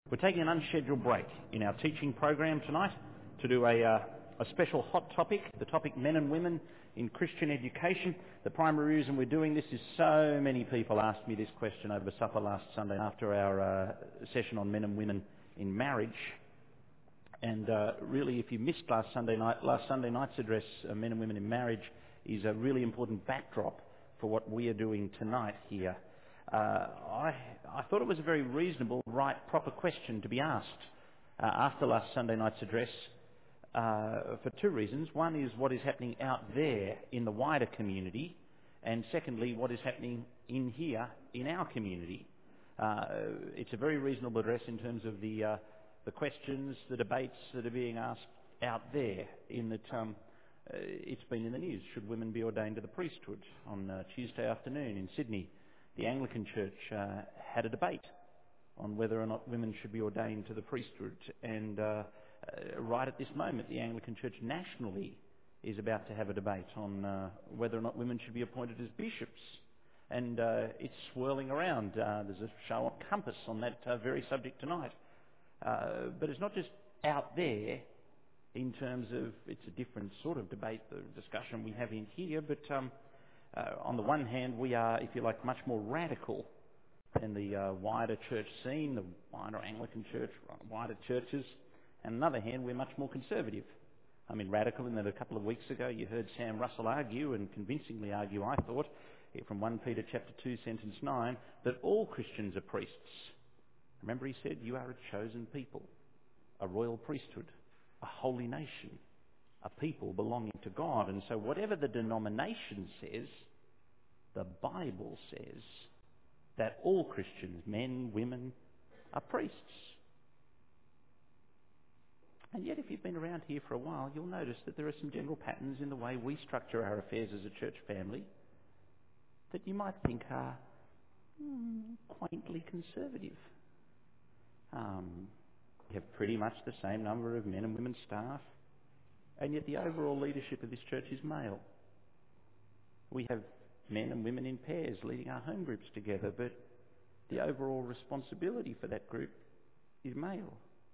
We're taking an unscheduled break in our teaching program tonight to do a special hot topic, the topic men and women in Christian education. The primary reason we're doing this is so many people asked me this question over supper last Sunday after our session on men and women in marriage. And really, if you missed last Sunday night's address, Men and Women in Marriage is a really important backdrop for what we are doing tonight here. I thought it was a very reasonable, right, proper question to be asked after last Sunday night's address for two reasons. One is what is happening out there in the wider community, and secondly, what is happening in here in our community. It's a very reasonable address in terms of the questions, the debates that are being asked out there, in that it's been in the news. Should women be ordained to the priesthood? On Tuesday afternoon in Sydney, the Anglican Church had a debate on whether or not women should be ordained to the priesthood. And right at this moment, the Anglican Church nationally is about to have a debate on whether or not women should be appointed as bishops. And it's swirling around. There's a show on Compass on that very subject tonight. But it's not just out there in terms of, it's a different sort of debate, the discussion we have in here, but on the one hand we are, if you like, much more radical than the wider church scene, the wider Anglican Church, wider churches, and on the other hand we're much more conservative. I mean, radical in that a couple of weeks ago you heard Sam Russell argue, and convincingly argue, I thought, from 1 Peter chapter 2 sentence 9, that all Christians are priests. Remember, he said, you are a chosen people, a royal priesthood, a holy nation, a people belonging to God. And so whatever the denomination says, the Bible says that all Christians, men, women, are priests. And yet if you've been around here for a while, you'll notice that there are some general patterns in the way we structure our affairs as a church family that you might think are quaintly conservative. We have pretty much the same number of men and women staff, and yet the overall leadership of this church is male. We have men and women in pairs leading our home groups together, but the overall responsibility for that group is male.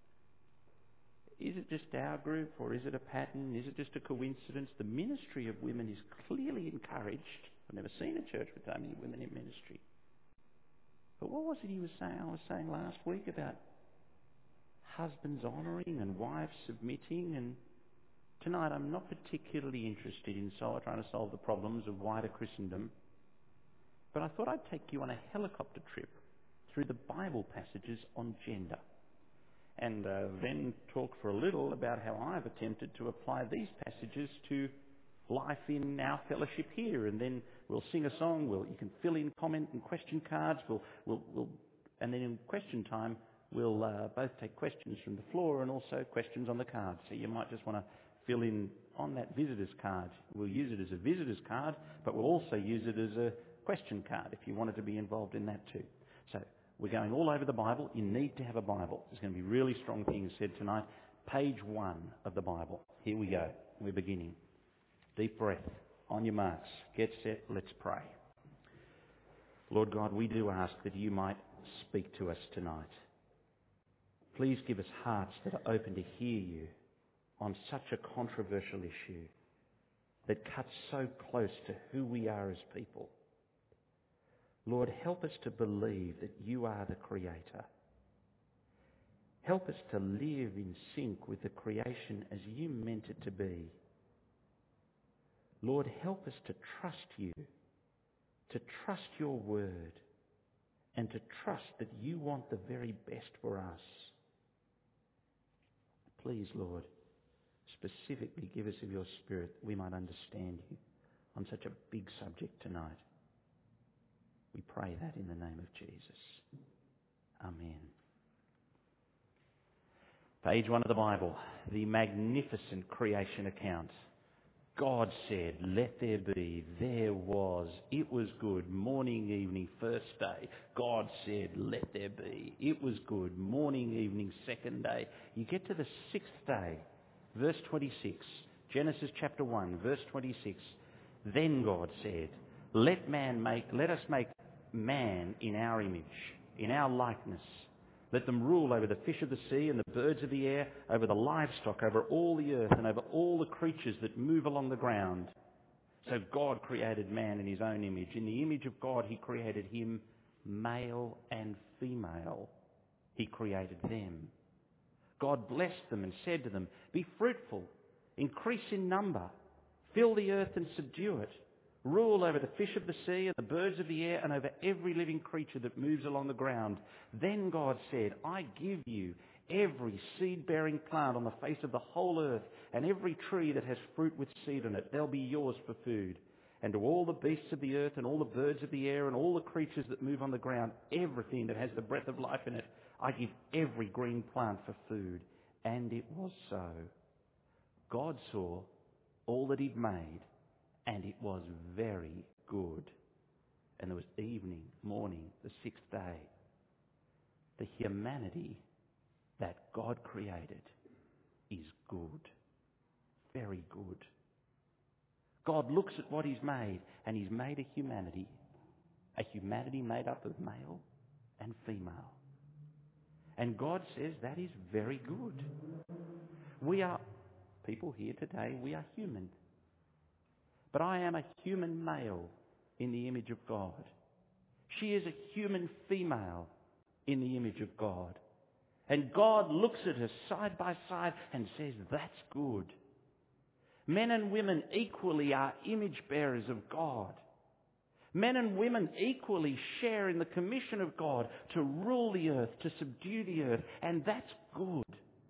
Is it just our group, or is it a pattern? Is it just a coincidence? The ministry of women is clearly encouraged. I've never seen a church with so many women in ministry. But what was it he was saying? I was saying last week about husbands honouring and wives submitting, and tonight I'm not particularly interested in trying to solve the problems of wider Christendom, but I thought I'd take you on a helicopter trip through the Bible passages on gender, and then talk for a little about how I've attempted to apply these passages to life in our fellowship here, and then we'll sing a song. You can fill in comment and question cards. And then in question time, we'll both take questions from the floor and also questions on the card. So you might just want to fill in on that visitor's card. We'll use it as a visitor's card, but we'll also use it as a question card if you wanted to be involved in that too. So we're going all over the Bible. You need to have a Bible. There's going to be really strong things said tonight. Page 1 of the Bible. Here we go. We're beginning. Deep breath. On your marks. Get set. Let's pray. Lord God, we do ask that you might speak to us tonight. Please give us hearts that are open to hear you on such a controversial issue that cuts so close to who we are as people. Lord, help us to believe that you are the Creator. Help us to live in sync with the creation as you meant it to be. Lord, help us to trust you, to trust your word, and to trust that you want the very best for us. Please, Lord, specifically give us of your Spirit that we might understand you on such a big subject tonight. We pray that in the name of Jesus. Amen. Page 1 of the Bible, the magnificent creation account. God said, let there be. There was. It was good. Morning, evening, first day. God said, let there be. It was good. Morning, evening, second day. You get to the 6th day, verse 26. Genesis chapter 1, verse 26. Then God said, let us make man in our image, in our likeness. Let them rule over the fish of the sea and the birds of the air, over the livestock, over all the earth, and over all the creatures that move along the ground. So God created man in his own image. In the image of God he created him, male and female. He created them. God blessed them and said to them, "Be fruitful, increase in number, fill the earth and subdue it. Rule over the fish of the sea and the birds of the air and over every living creature that moves along the ground." Then God said, "I give you every seed-bearing plant on the face of the whole earth and every tree that has fruit with seed on it. They'll be yours for food. And to all the beasts of the earth and all the birds of the air and all the creatures that move on the ground, everything that has the breath of life in it, I give every green plant for food." And it was so. God saw all that he'd made, and it was very good. And there was evening, morning, the sixth day. The humanity that God created is good. Very good. God looks at what he's made, and he's made a humanity made up of male and female. And God says that is very good. We are, people here today, we are human. But I am a human male in the image of God. She is a human female in the image of God. And God looks at us side by side and says, that's good. Men and women equally are image bearers of God. Men and women equally share in the commission of God to rule the earth, to subdue the earth, and that's good.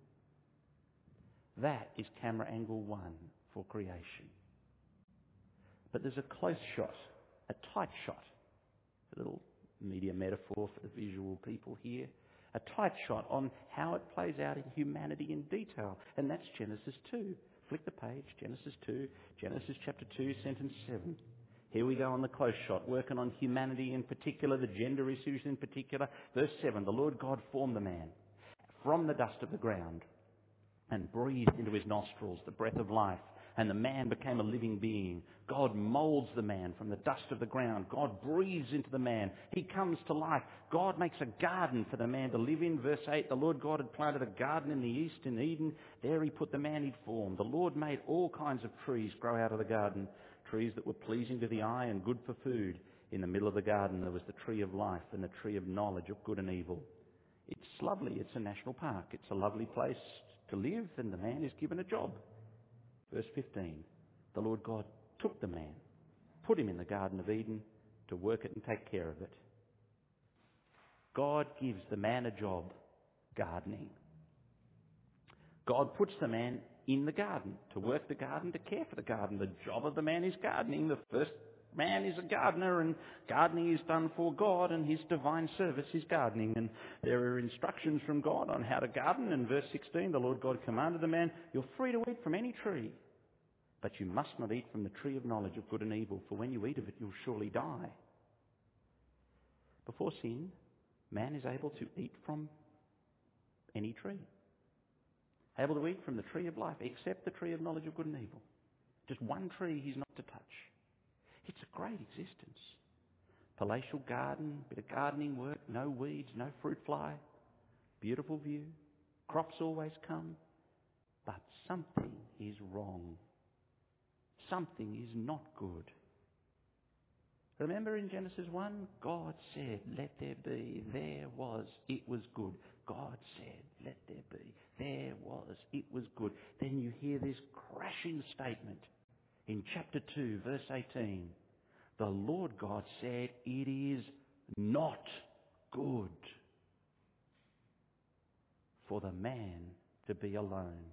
That is camera angle 1 for creation. But there's a close shot, a tight shot, a little media metaphor for the visual people here, a tight shot on how it plays out in humanity in detail, and that's Genesis 2. Flick the page, Genesis 2, Genesis chapter 2, sentence 7. Here we go on the close shot, working on humanity in particular, the gender issues in particular. Verse 7, the Lord God formed the man from the dust of the ground and breathed into his nostrils the breath of life, and the man became a living being. God moulds the man from the dust of the ground. God breathes into the man. He comes to life. God makes a garden for the man to live in. Verse 8, the Lord God had planted a garden in the east in Eden. There he put the man he'd formed. The Lord made all kinds of trees grow out of the garden, trees that were pleasing to the eye and good for food. In the middle of the garden there was the tree of life and the tree of knowledge of good and evil. It's lovely. It's a national park. It's a lovely place to live, and the man is given a job. Verse 15, the Lord God took the man, put him in the Garden of Eden to work it and take care of it. God gives the man a job, gardening. God puts the man in the garden, to work the garden, to care for the garden. The job of the man is gardening. The first man is a gardener, and gardening is done for God, and his divine service is gardening. And there are instructions from God on how to garden. In verse 16, the Lord God commanded the man, "You're free to eat from any tree, but you must not eat from the tree of knowledge of good and evil, for when you eat of it, you'll surely die." Before sin, man is able to eat from any tree. Able to eat from the tree of life, except the tree of knowledge of good and evil. Just one tree he's not to touch. It's a great existence. Palatial garden, bit of gardening work, no weeds, no fruit fly, beautiful view, crops always come. But something is wrong. Something is not good. Remember in Genesis 1, God said, "Let there be." There was. It was good. God said, "Let there be." There was. It was good. Then you hear this crashing statement in chapter 2, verse 18. The Lord God said, "It is not good for the man to be alone."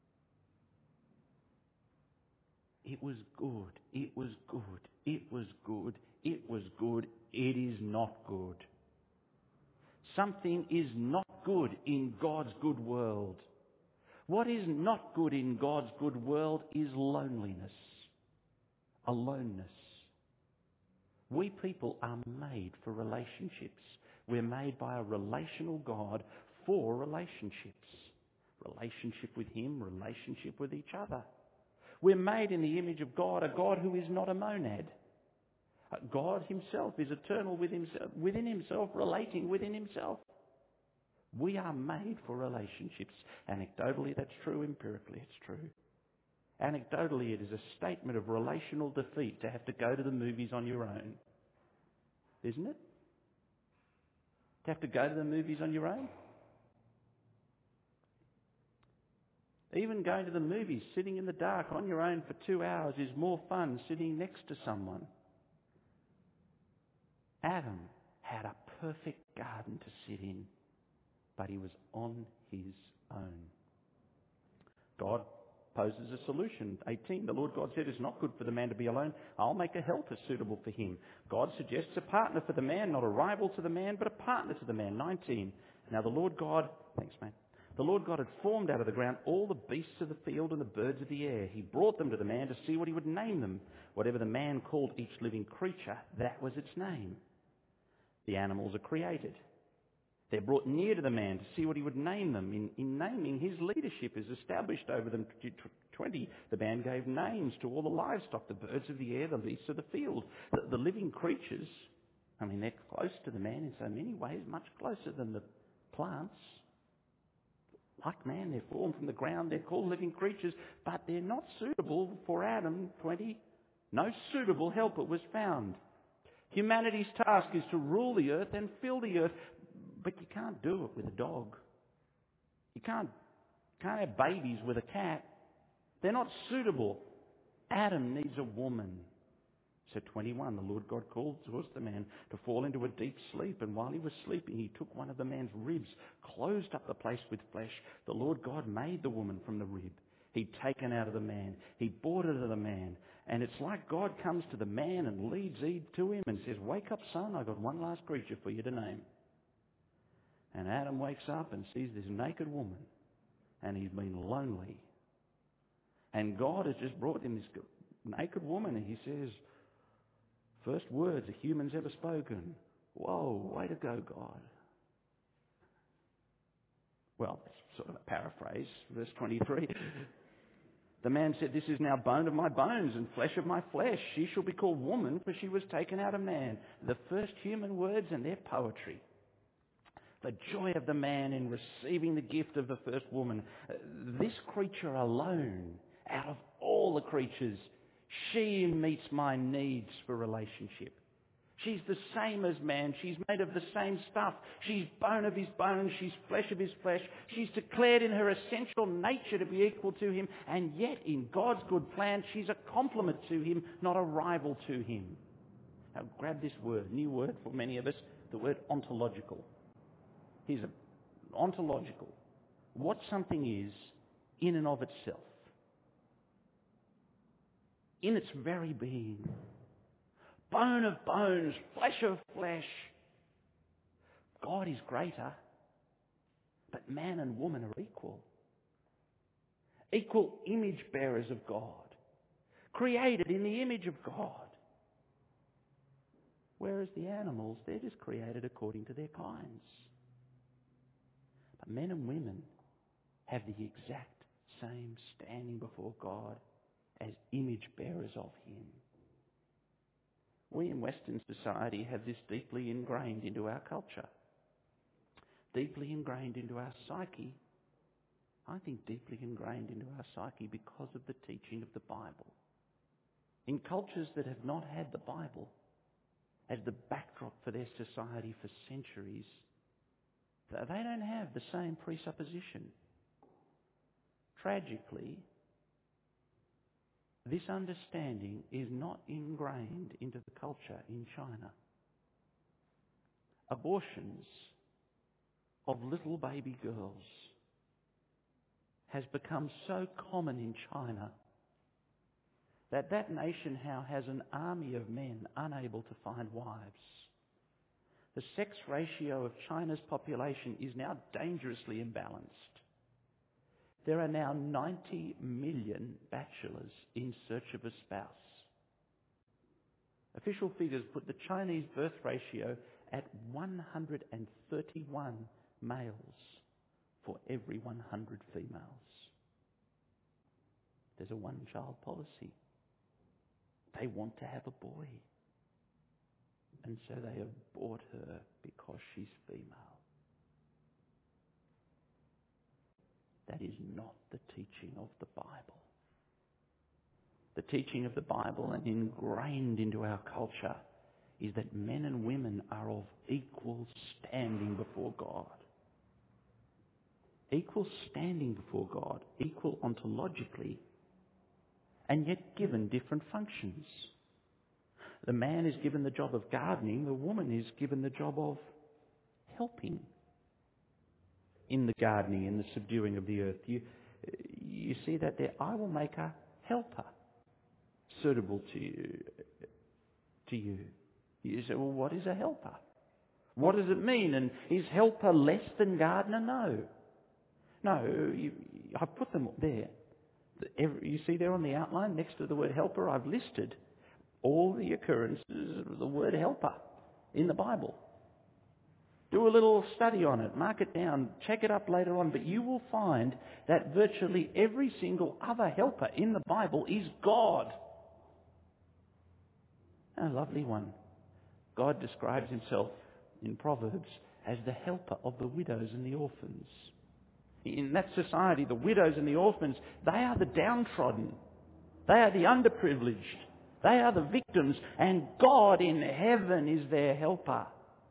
It was good. It was good. It was good. It was good. It is not good. Something is not good in God's good world. What is not good in God's good world is loneliness. Aloneness. We people are made for relationships. We're made by a relational God for relationships. Relationship with Him, relationship with each other. We're made in the image of God, a God who is not a monad. God Himself is eternal within Himself, relating within Himself. We are made for relationships. Anecdotally, that's true. Empirically, it's true. Anecdotally, it is a statement of relational defeat to have to go to the movies on your own. Isn't it? To have to go to the movies on your own? Even going to the movies, sitting in the dark on your own for 2 hours is more fun sitting next to someone. Adam had a perfect garden to sit in, but he was on his own. God poses a solution. 18, the Lord God said, "It's not good for the man to be alone. I'll make a helper suitable for him." God suggests a partner for the man, not a rival to the man, but a partner to the man. 19, now the Lord God, thanks mate, the Lord God had formed out of the ground all the beasts of the field and the birds of the air. He brought them to the man to see what he would name them. Whatever the man called each living creature, that was its name. The animals are created. They're brought near to the man to see what he would name them. In naming, his leadership is established over them. 20, the man gave names to all the livestock, the birds of the air, the beasts of the field. The living creatures, I mean, they're close to the man in so many ways, much closer than the plants. Like man, they're formed from the ground, they're called living creatures, but they're not suitable for Adam. 20, no suitable helper was found. Humanity's task is to rule the earth and fill the earth, but you can't do it with a dog. You can't have babies with a cat. They're not suitable. Adam needs a woman. So 21, the Lord God caused the man to fall into a deep sleep, and while he was sleeping, he took one of the man's ribs, closed up the place with flesh. The Lord God made the woman from the rib he'd taken out of the man. He brought her to the man. And it's like God comes to the man and leads Eve to him and says, "Wake up, son, I've got one last creature for you to name." And Adam wakes up and sees this naked woman, and he's been lonely. And God has just brought him this naked woman, and he says, first words a human's ever spoken, "Whoa, way to go, God." Well, that's sort of a paraphrase, verse 23. The man said, "This is now bone of my bones and flesh of my flesh. She shall be called woman, for she was taken out of man." The first human words, and their poetry. The joy of the man in receiving the gift of the first woman. This creature alone, out of all the creatures, she meets my needs for relationship. She's the same as man. She's made of the same stuff. She's bone of his bones. She's flesh of his flesh. She's declared in her essential nature to be equal to him. And yet, in God's good plan, she's a complement to him, not a rival to him. Now, grab this word, new word for many of us, the word ontological. Here's ontological. What something is in and of itself. In its very being. Bone of bones, flesh of flesh. God is greater, but man and woman are equal. Equal image bearers of God. Created in the image of God. Whereas the animals, they're just created according to their kinds. But men and women have the exact same standing before God as image bearers of him. We in Western society have this deeply ingrained into our culture, deeply ingrained into our psyche. I think deeply ingrained into our psyche because of the teaching of the Bible. In cultures that have not had the Bible as the backdrop for their society for centuries, they don't have the same presupposition. Tragically, this understanding is not ingrained into the culture in China. Abortions of little baby girls has become so common in China that that nation now has an army of men unable to find wives. The sex ratio of China's population is now dangerously imbalanced. There are now 90 million bachelors in search of a spouse. Official figures put the Chinese birth ratio at 131 males for every 100 females. There's a one-child policy. They want to have a boy. And so they abort her because she's female. That is not the teaching of the Bible. The teaching of the Bible, and ingrained into our culture, is that men and women are of equal standing before God. Equal standing before God, equal ontologically, and yet given different functions. The man is given the job of gardening, the woman is given the job of helping in the gardening, in the subduing of the earth. You see that there. I will make a helper suitable to you. You say, well, what is a helper? What does it mean? And is helper less than gardener? No, I've put them there. You see there on the outline, next to the word helper, I've listed all the occurrences of the word helper in the Bible. Do a little study on it, mark it down, check it up later on, but you will find that virtually every single other helper in the Bible is God. A lovely one. God describes himself in Proverbs as the helper of the widows and the orphans. In that society, the widows and the orphans, they are the downtrodden. They are the underprivileged. They are the victims, and God in heaven is their helper.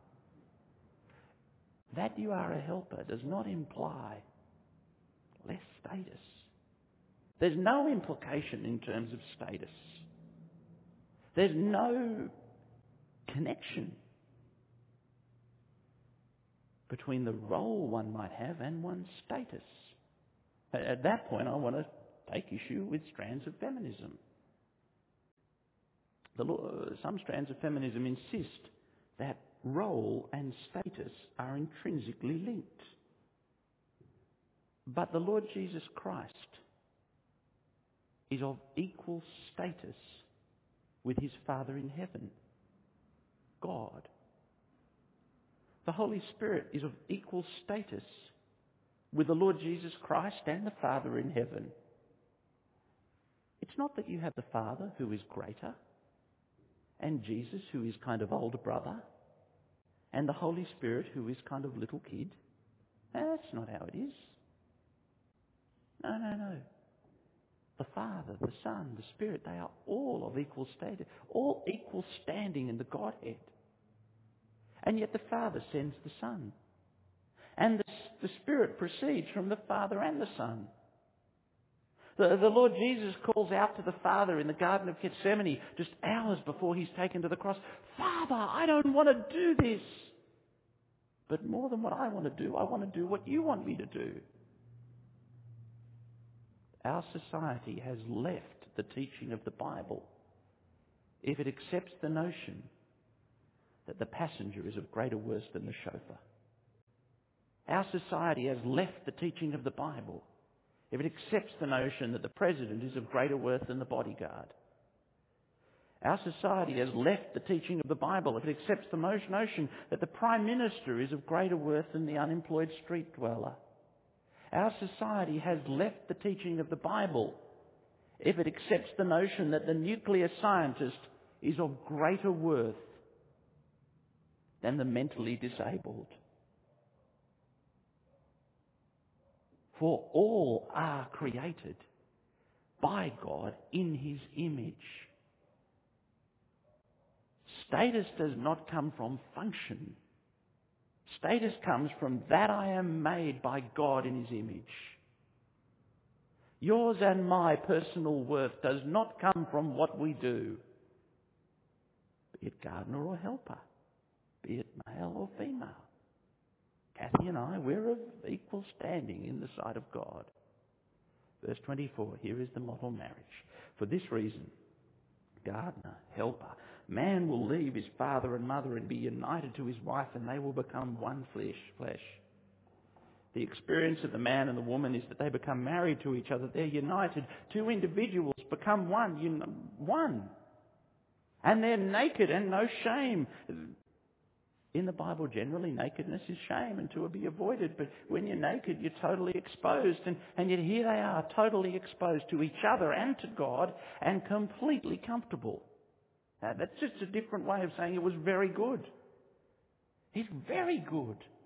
That you are a helper does not imply less status. There's no implication in terms of status. There's no connection between the role one might have and one's status. At that point, I want to take issue with strands of feminism. Some strands of feminism insist that role and status are intrinsically linked. But the Lord Jesus Christ is of equal status with his Father in heaven, God. The Holy Spirit is of equal status with the Lord Jesus Christ and the Father in heaven. It's not that you have the Father who is greater, and Jesus who is kind of older brother, and the Holy Spirit who is kind of little kid. That's not how it is. No. The Father, the Son, the Spirit, they are all of equal status, all equal standing in the Godhead. And yet the Father sends the Son. And the Spirit proceeds from the Father and the Son. The Lord Jesus calls out to the Father in the Garden of Gethsemane just hours before he's taken to the cross, Father, I don't want to do this. But more than what I want to do, I want to do what you want me to do. Our society has left the teaching of the Bible if it accepts the notion that the passenger is of greater worth than the chauffeur. Our society has left the teaching of the Bible if it accepts the notion that the president is of greater worth than the bodyguard. Our society has left the teaching of the Bible if it accepts the notion that the Prime Minister is of greater worth than the unemployed street dweller. Our society has left the teaching of the Bible if it accepts the notion that the nuclear scientist is of greater worth than the mentally disabled. For all are created by God in his image. Status does not come from function. Status comes from that I am made by God in his image. Yours and my personal worth does not come from what we do, be it gardener or helper, be it male or female. Kathy and I, we're of equal standing in the sight of God. Verse 24, here is the model marriage. For this reason, gardener, helper, man will leave his father and mother and be united to his wife, and they will become one flesh. The experience of the man and the woman is that they become married to each other. They're united. Two individuals become one. And they're naked and no shame. In the Bible, generally, nakedness is shame and to be avoided. But when you're naked, you're totally exposed. And yet here they are, totally exposed to each other and to God and completely comfortable. That's just a different way of saying it was very good. It's very good.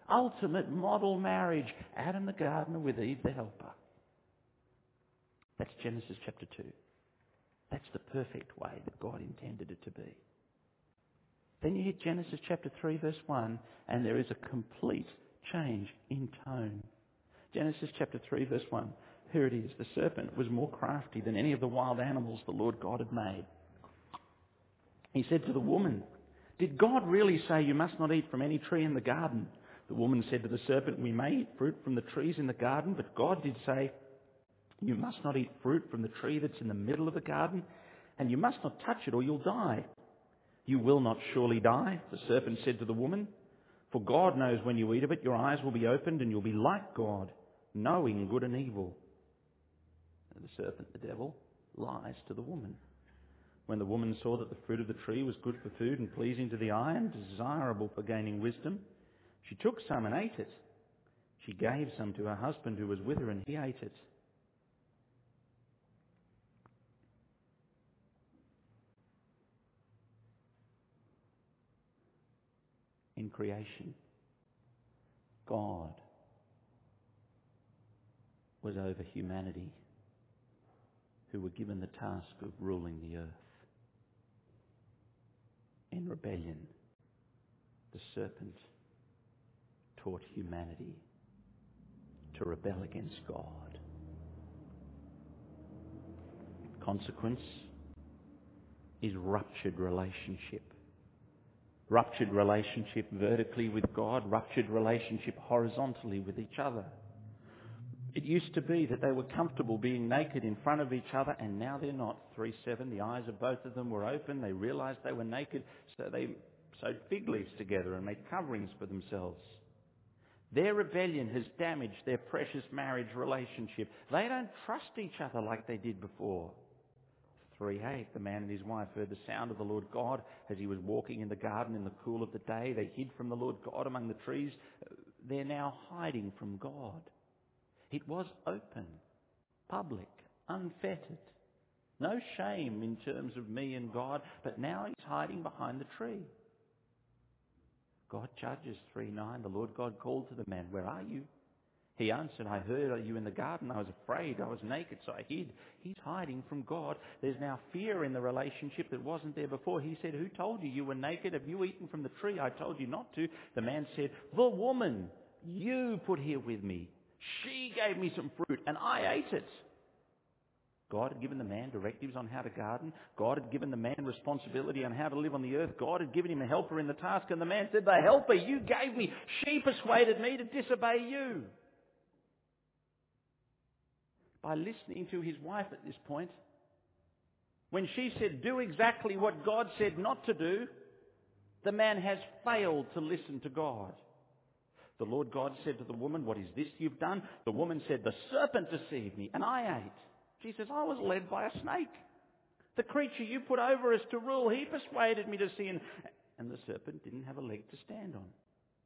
Ultimate model marriage. Adam the gardener with Eve the helper. That's Genesis chapter 2. That's the perfect way that God intended it to be. Then you hit Genesis chapter 3 verse 1 and there is a complete change in tone. Genesis chapter 3 verse 1. Here it is. The serpent was more crafty than any of the wild animals the Lord God had made. He said to the woman, "Did God really say you must not eat from any tree in the garden?" The woman said to the serpent, "We may eat fruit from the trees in the garden, but God did say, you must not eat fruit from the tree that's in the middle of the garden, and you must not touch it or you'll die." "You will not surely die," the serpent said to the woman, "for God knows when you eat of it, your eyes will be opened and you'll be like God, knowing good and evil." And the serpent, the devil, lies to the woman. When the woman saw that the fruit of the tree was good for food and pleasing to the eye and desirable for gaining wisdom, she took some and ate it. She gave some to her husband who was with her, and he ate it. In creation, God was over humanity, who were given the task of ruling the earth. In rebellion, the serpent taught humanity to rebel against God. Consequence is ruptured relationship. Ruptured relationship vertically with God, ruptured relationship horizontally with each other. It used to be that they were comfortable being naked in front of each other, and now they're not. 3:7, the eyes of both of them were open. They realised they were naked, so they sewed fig leaves together and made coverings for themselves. Their rebellion has damaged their precious marriage relationship. They don't trust each other like they did before. 3:8, the man and his wife heard the sound of the Lord God as he was walking in the garden in the cool of the day. They hid from the Lord God among the trees. They're now hiding from God. It was open, public, unfettered. No shame in terms of me and God, but now he's hiding behind the tree. God judges 3:9. The Lord God called to the man, "Where are you?" He answered, "I heard you in the garden. I was afraid. I was naked, so I hid." He's hiding from God. There's now fear in the relationship that wasn't there before. He said, "Who told you you were naked? Have you eaten from the tree I told you not to?" The man said, "The woman you put here with me. She gave me some fruit and I ate it." God had given the man directives on how to garden. God had given the man responsibility on how to live on the earth. God had given him a helper in the task, and the man said, "The helper you gave me, she persuaded me to disobey you." By listening to his wife at this point, when she said, "Do exactly what God said not to do," the man has failed to listen to God. The Lord God said to the woman, "What is this you've done?" The woman said, "The serpent deceived me and I ate." She says, "I was led by a snake. The creature you put over us to rule, he persuaded me to sin." And the serpent didn't have a leg to stand on.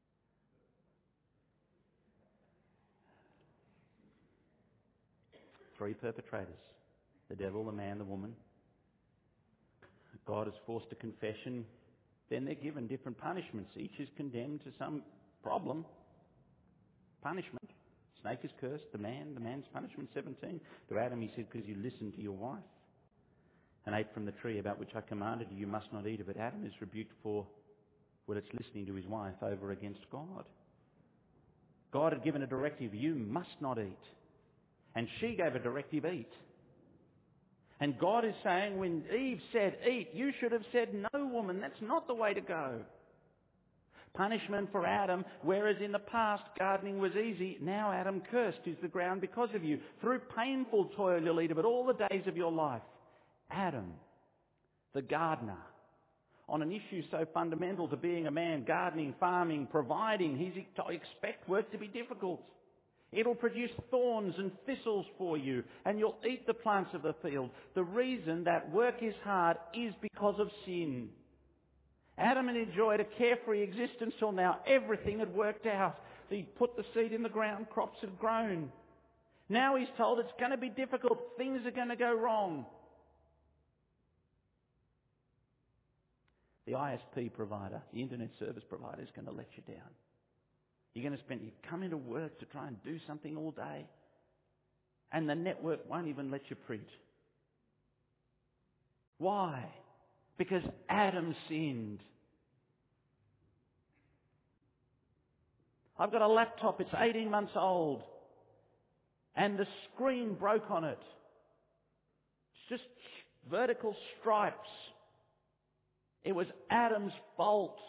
Three perpetrators: the devil, the man, the woman. God is forced to confession. Then they're given different punishments. Each is condemned to some problem. Punishment. Snake is cursed. The man's punishment, 17. To Adam he said, "Because you listened to your wife and ate from the tree about which I commanded you, you must not eat of it." Adam is rebuked for, well, it's listening to his wife over against God. God had given a directive, "You must not eat." And she gave a directive, "Eat." And God is saying, when Eve said, "Eat," you should have said, "No, woman, that's not the way to go." Punishment for Adam, whereas in the past gardening was easy, now Adam, cursed is the ground because of you. Through painful toil you'll eat of it all the days of your life. Adam, the gardener, on an issue so fundamental to being a man, gardening, farming, providing, he's to expect work to be difficult. It'll produce thorns and thistles for you, and you'll eat the plants of the field. The reason that work is hard is because of sin. Adam had enjoyed a carefree existence till now. Everything had worked out. He put the seed in the ground, crops had grown. Now he's told it's going to be difficult. Things are going to go wrong. The ISP provider, the internet service provider, is going to let you down. You come into work to try and do something all day, and the network won't even let you print. Why? Because Adam sinned. I've got a laptop, it's 18 months old, and the screen broke on it. It's just vertical stripes. It was Adam's fault.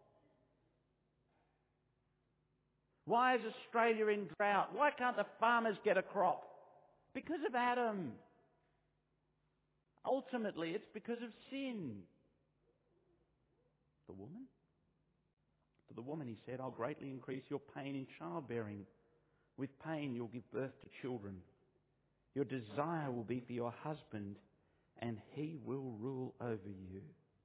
Why is Australia in drought? Why can't the farmers get a crop? Because of Adam. Ultimately, it's because of sin. The woman? To the woman he said, I'll greatly increase your pain in childbearing. With pain you'll give birth to children. Your desire will be for your husband, and he will rule over you.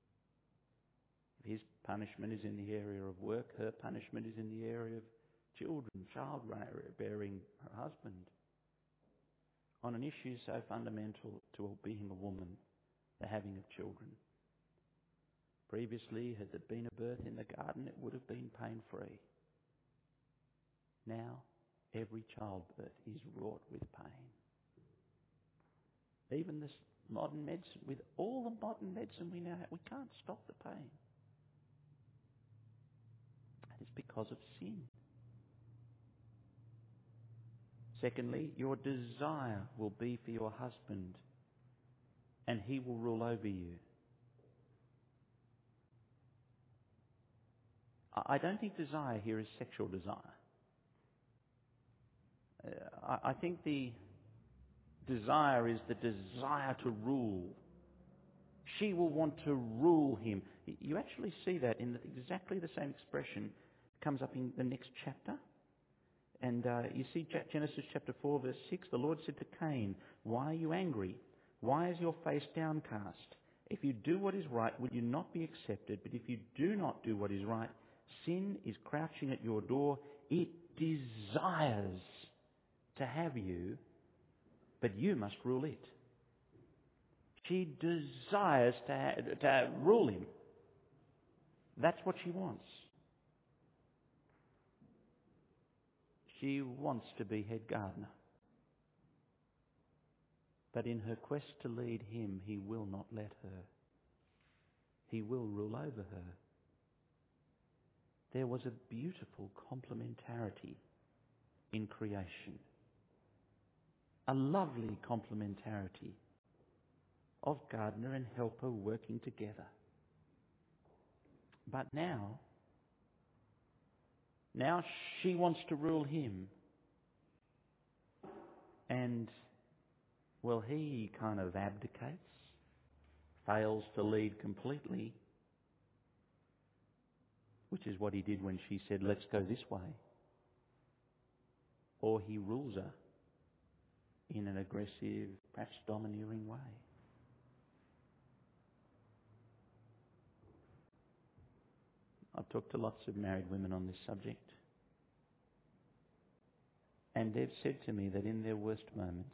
If his punishment is in the area of work, her punishment is in the area of children, childbearing, her husband. On an issue so fundamental to being a woman, the having of children. Previously, had there been a birth in the garden, it would have been pain-free. Now, every childbirth is wrought with pain. Even this modern medicine, with all the modern medicine we now have, we can't stop the pain. And it's because of sin. Secondly, your desire will be for your husband, and he will rule over you. I don't think desire here is sexual desire. I think the desire is the desire to rule. She will want to rule him. You actually see that in exactly the same expression comes up in the next chapter. And you see Genesis chapter 4 verse 6, the Lord said to Cain, why are you angry? Why is your face downcast? If you do what is right, will you not be accepted? But if you do not do what is right, sin is crouching at your door. It desires to have you, but you must rule it. She desires to rule him. That's what she wants. She wants to be head gardener. But in her quest to lead him, he will not let her. He will rule over her. There was a beautiful complementarity in creation. A lovely complementarity of gardener and helper working together. But now she wants to rule him. And, well, he kind of abdicates, fails to lead completely, which is what he did when she said, let's go this way. Or he rules her in an aggressive, perhaps domineering way. I've talked to lots of married women on this subject. And they've said to me that in their worst moments,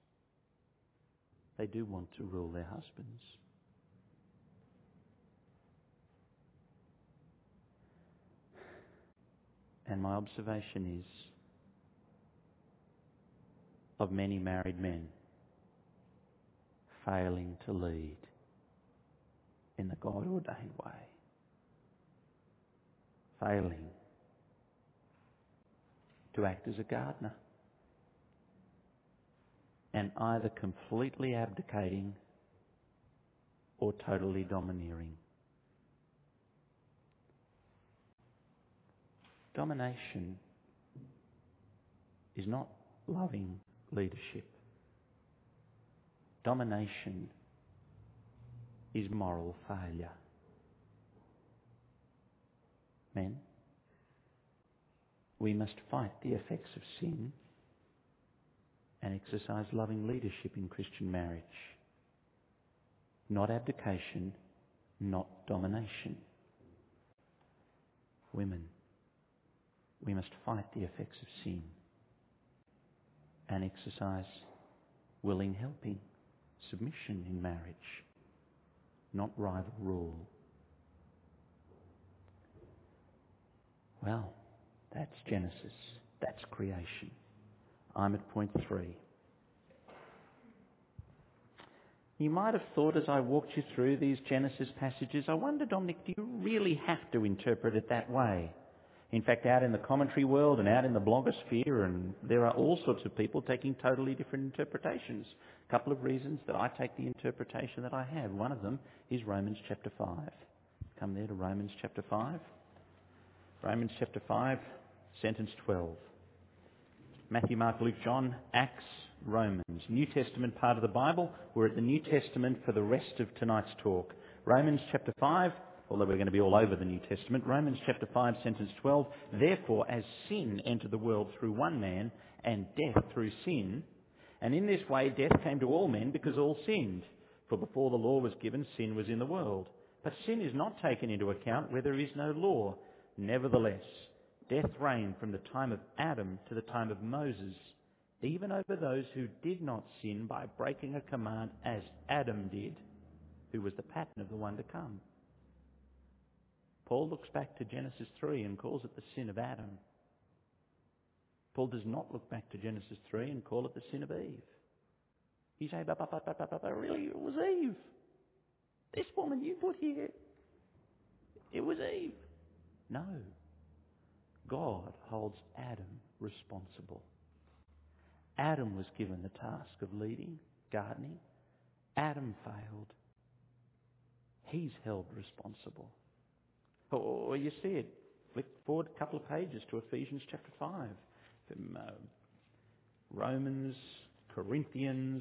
they do want to rule their husbands. And my observation is of many married men failing to lead in the God-ordained way. Failing to act as a gardener. And either completely abdicating or totally domineering. Domination is not loving leadership. Domination is moral failure. Men, we must fight the effects of sin and exercise loving leadership in Christian marriage. Not abdication, not domination. Women, we must fight the effects of sin and exercise willing helping, submission in marriage, not rival rule. Well, That's Genesis. That's creation. I'm at point 3. You might have thought as I walked you through these Genesis passages, I wonder, Dominic, do you really have to interpret it that way? In fact, out in the commentary world and out in the blogosphere, and there are all sorts of people taking totally different interpretations. A couple of reasons that I take the interpretation that I have. One of them is Romans chapter 5. Come there to Romans chapter 5. Romans chapter 5, sentence 12. Matthew, Mark, Luke, John, Acts, Romans. New Testament part of the Bible. We're at the New Testament for the rest of tonight's talk. Romans chapter 5, although we're going to be all over the New Testament. Romans chapter 5, sentence 12. Therefore, as sin entered the world through one man, and death through sin, and in this way death came to all men because all sinned. For before the law was given, sin was in the world. But sin is not taken into account where there is no law. Nevertheless, death reigned from the time of Adam to the time of Moses, even over those who did not sin by breaking a command as Adam did, who was the pattern of the one to come. Paul looks back to Genesis 3 and calls it the sin of Adam. Paul does not look back to Genesis 3 and call it the sin of Eve. He says, but really, it was Eve. This woman you put here, it was Eve. No. God holds Adam responsible. Adam was given the task of leading, gardening. Adam failed. He's held responsible. Or you see it. Flick forward a couple of pages to Ephesians chapter 5. From Romans, Corinthians,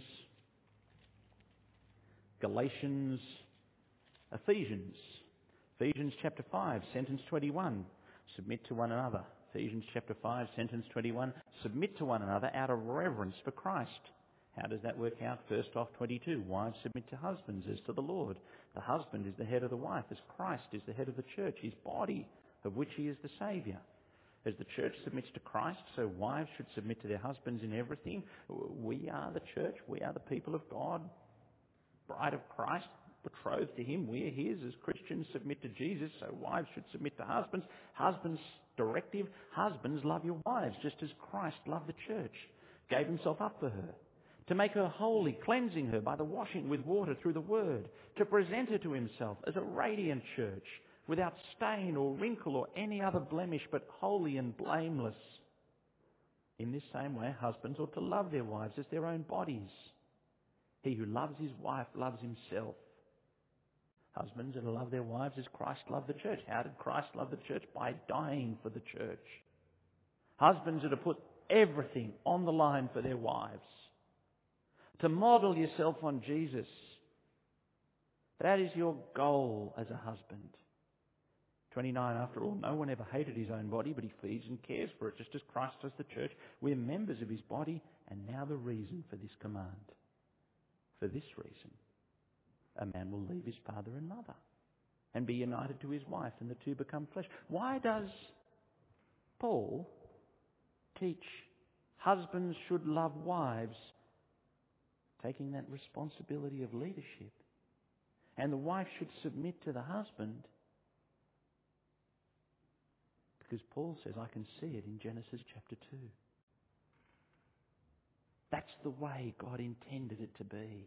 Galatians, Ephesians. Ephesians chapter 5, sentence 21. Submit to one another. Ephesians chapter 5, sentence 21. Submit to one another out of reverence for Christ. How does that work out? First off, 22. Wives, submit to husbands as to the Lord. The husband is the head of the wife, as Christ is the head of the church, his body, of which he is the Saviour. As the church submits to Christ, so wives should submit to their husbands in everything. We are the church. We are the people of God, bride of Christ, betrothed to him. We are his. As Christians, submit to Jesus, so wives should submit to husbands. Husbands' directive, husbands, love your wives, just as Christ loved the church, gave himself up for her, to make her holy, cleansing her by the washing with water through the word, to present her to himself as a radiant church, without stain or wrinkle or any other blemish, but holy and blameless. In this same way, husbands ought to love their wives as their own bodies. He who loves his wife loves himself. Husbands are to love their wives as Christ loved the church. How did Christ love the church? By dying for the church. Husbands are to put everything on the line for their wives. To model yourself on Jesus. That is your goal as a husband. 29, after all, no one ever hated his own body, but he feeds and cares for it, just as Christ does the church. We're members of his body, and now the reason for this command. For this reason, a man will leave his father and mother and be united to his wife, and the two become flesh. Why does Paul teach husbands should love wives, taking that responsibility of leadership, and the wife should submit to the husband? Because Paul says, I can see it in Genesis chapter 2. That's the way God intended it to be.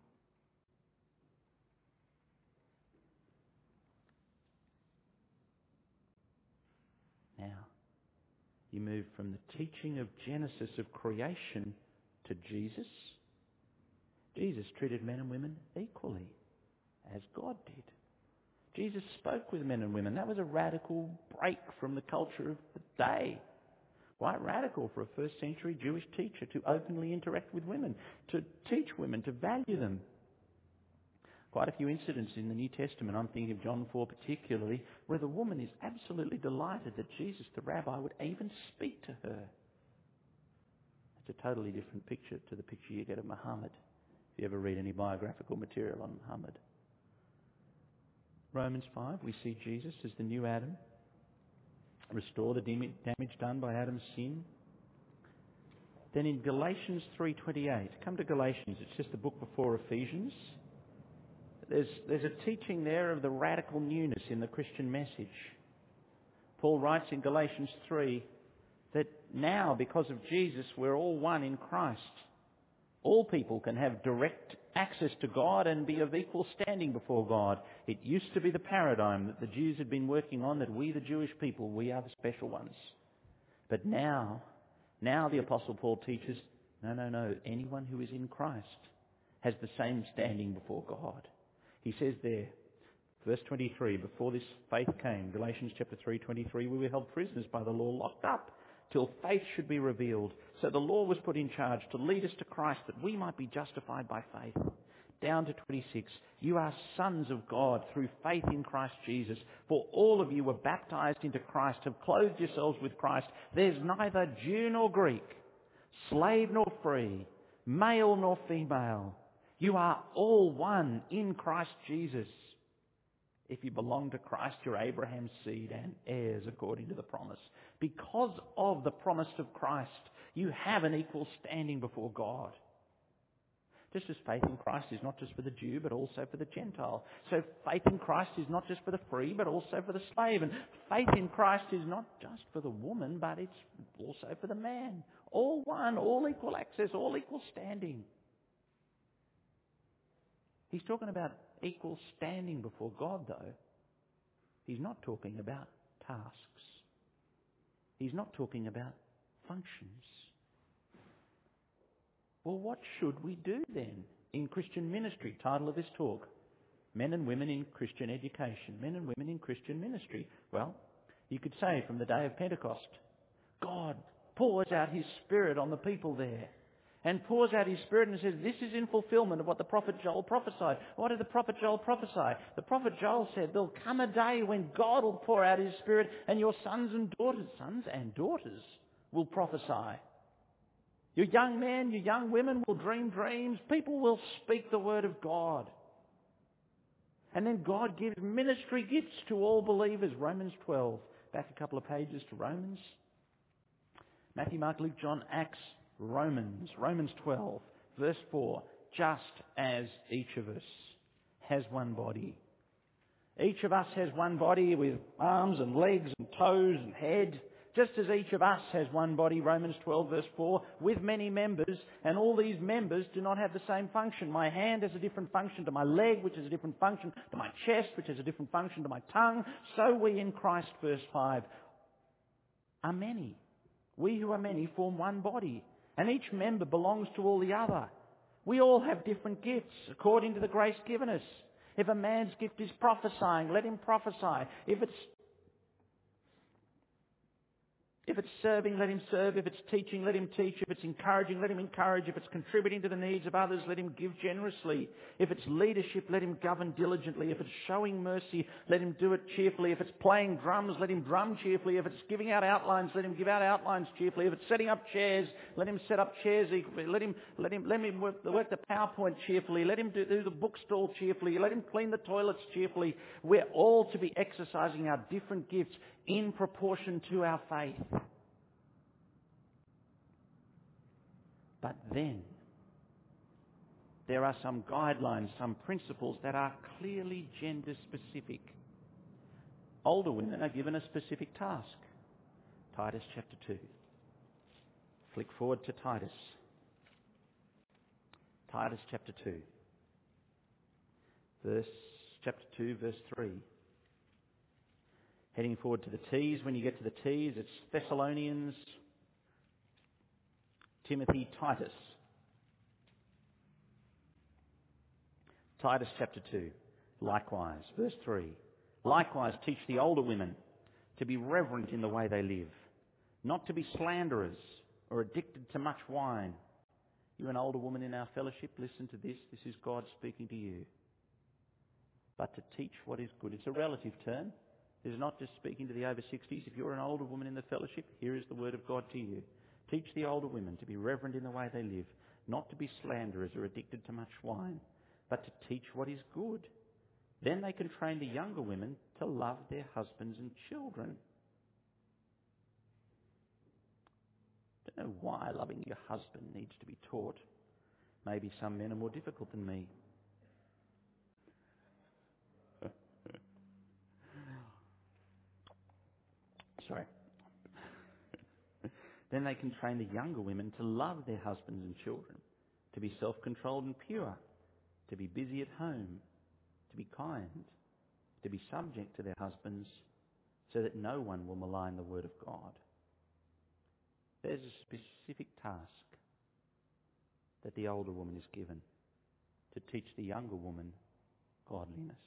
Now, you move from the teaching of Genesis of creation to Jesus. Jesus treated men and women equally, as God did. Jesus spoke with men and women. That was a radical break from the culture of the day. Quite radical for a first century Jewish teacher to openly interact with women, to teach women, to value them. Quite a few incidents in the New Testament, I'm thinking of John 4 particularly, where the woman is absolutely delighted that Jesus, the rabbi, would even speak to her. It's a totally different picture to the picture you get of Muhammad, if you ever read any biographical material on Muhammad. Romans 5, we see Jesus as the new Adam, restore the damage done by Adam's sin. Then in Galatians 3:28, come to Galatians, it's just the book before Ephesians. There's a teaching there of the radical newness in the Christian message. Paul writes in Galatians 3, that now, because of Jesus, we're all one in Christ. All people can have direct access to God and be of equal standing before God. It used to be the paradigm that the Jews had been working on, that we, the Jewish people, we are the special ones. But now the Apostle Paul teaches, no, anyone who is in Christ has the same standing before God. He says there, verse 23, before this faith came, Galatians chapter 3:23, we were held prisoners by the law, locked up, till faith should be revealed. So the law was put in charge to lead us to Christ, that we might be justified by faith. Down to 26, you are sons of God through faith in Christ Jesus. For all of you were baptized into Christ, have clothed yourselves with Christ. There's neither Jew nor Greek, slave nor free, male nor female. You are all one in Christ Jesus. If you belong to Christ, you're Abraham's seed and heirs according to the promise. Because of the promise of Christ, you have an equal standing before God. Just as faith in Christ is not just for the Jew, but also for the Gentile. So faith in Christ is not just for the free, but also for the slave. And faith in Christ is not just for the woman, but it's also for the man. All one, all equal access, all equal standing. He's talking about equal standing before God, though. He's not talking about tasks. He's not talking about functions. Well, what should we do then in Christian ministry? Title of this talk, Men and Women in Christian Education. Men and Women in Christian Ministry. Well, you could say from the day of Pentecost, God pours out His Spirit on the people there. And pours out His Spirit and says, this is in fulfillment of what the prophet Joel prophesied. What did the prophet Joel prophesy? The prophet Joel said, there'll come a day when God will pour out His Spirit and your sons and daughters will prophesy. Your young men, your young women will dream dreams. People will speak the word of God. And then God gives ministry gifts to all believers. Romans 12. Back a couple of pages to Romans. Matthew, Mark, Luke, John, Acts, Romans 12, verse 4, just as each of us has one body. Each of us has one body with arms and legs and toes and head. Just as each of us has one body, Romans 12, verse 4, with many members, and all these members do not have the same function. My hand has a different function to my leg, which has a different function to my chest, which has a different function to my tongue. So we in Christ, verse 5, are many. We who are many form one body. And each member belongs to all the other. We all have different gifts according to the grace given us. If a man's gift is prophesying, let him prophesy. If it's serving, let him serve. If it's teaching, let him teach. If it's encouraging, let him encourage. If it's contributing to the needs of others, let him give generously. If it's leadership, let him govern diligently. If it's showing mercy, let him do it cheerfully. If it's playing drums, let him drum cheerfully. If it's giving out outlines, let him give out outlines cheerfully. If it's setting up chairs, let him set up chairs equally. Let him work the PowerPoint cheerfully. Let him do the bookstall cheerfully. Let him clean the toilets cheerfully. We're all to be exercising our different gifts in proportion to our faith. But then, there are some guidelines, some principles that are clearly gender specific. Older women are given a specific task. Titus chapter 2. Flick forward to Titus. Titus chapter 2. Chapter 2, verse 3. Heading forward to the T's. When you get to the T's, it's Thessalonians, Timothy, Titus. Titus chapter 2. Likewise, verse 3. Likewise, teach the older women to be reverent in the way they live, not to be slanderers or addicted to much wine. You're an older woman in our fellowship, listen to this. This is God speaking to you. But to teach what is good. It's a relative term. It's not just speaking to the over 60s. If you're an older woman in the fellowship, here is the word of God to you. Teach the older women to be reverent in the way they live, not to be slanderers or addicted to much wine, but to teach what is good. Then they can train the younger women to love their husbands and children. I don't know why loving your husband needs to be taught. Maybe some men are more difficult than me. Sorry. Then they can train the younger women to love their husbands and children, to be self-controlled and pure, to be busy at home, to be kind, to be subject to their husbands, so that no one will malign the word of God. There's a specific task that the older woman is given, to teach the younger woman godliness.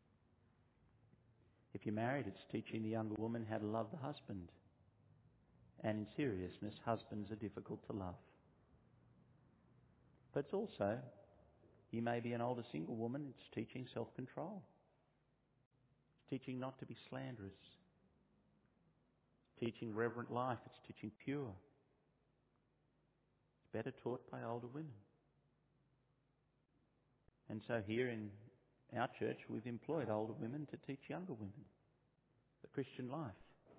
If you're married, it's teaching the younger woman how to love the husband. And in seriousness, husbands are difficult to love. But it's also, you may be an older single woman, it's teaching self-control. It's teaching not to be slanderous. It's teaching reverent life. It's teaching pure. It's better taught by older women. And so here in our church, we've employed older women to teach younger women the Christian life.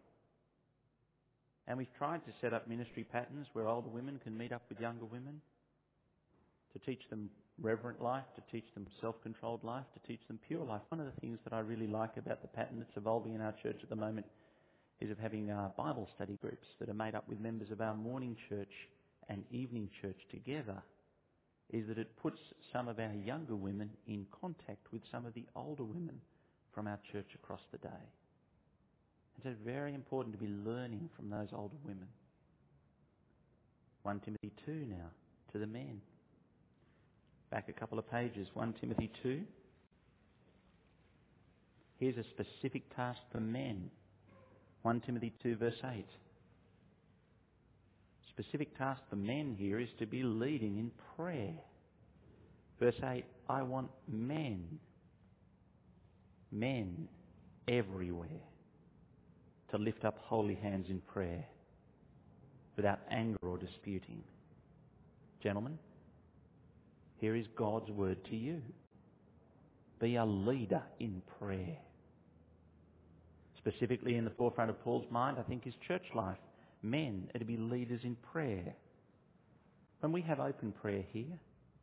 And we've tried to set up ministry patterns where older women can meet up with younger women, to teach them reverent life, to teach them self-controlled life, to teach them pure life. One of the things that I really like about the pattern that's evolving in our church at the moment is of having Bible study groups that are made up with members of our morning church and evening church together, is that it puts some of our younger women in contact with some of the older women from our church across the day. And so it's very important to be learning from those older women. 1 Timothy 2 now, to the men. Back a couple of pages, 1 Timothy 2. Here's a specific task for men. 1 Timothy 2 verse 8. Specific task for men here is to be leading in prayer. Verse 8, I want men everywhere, to lift up holy hands in prayer without anger or disputing. Gentlemen, here is God's word to you. Be a leader in prayer. Specifically in the forefront of Paul's mind, I think, is church life. Men are to be leaders in prayer. When we have open prayer here,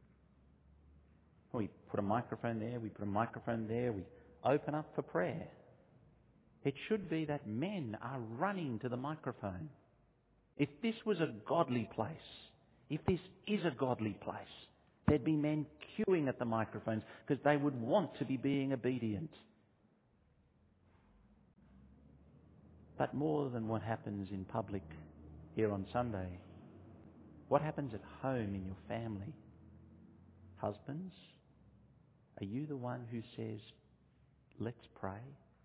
we put a microphone there, we put a microphone there, we open up for prayer. It should be that men are running to the microphone. If this was a godly place, if this is a godly place, there'd be men queuing at the microphones because they would want to be being obedient. But more than what happens in public here on Sunday, what happens at home in your family? Husbands, are you the one who says, let's pray?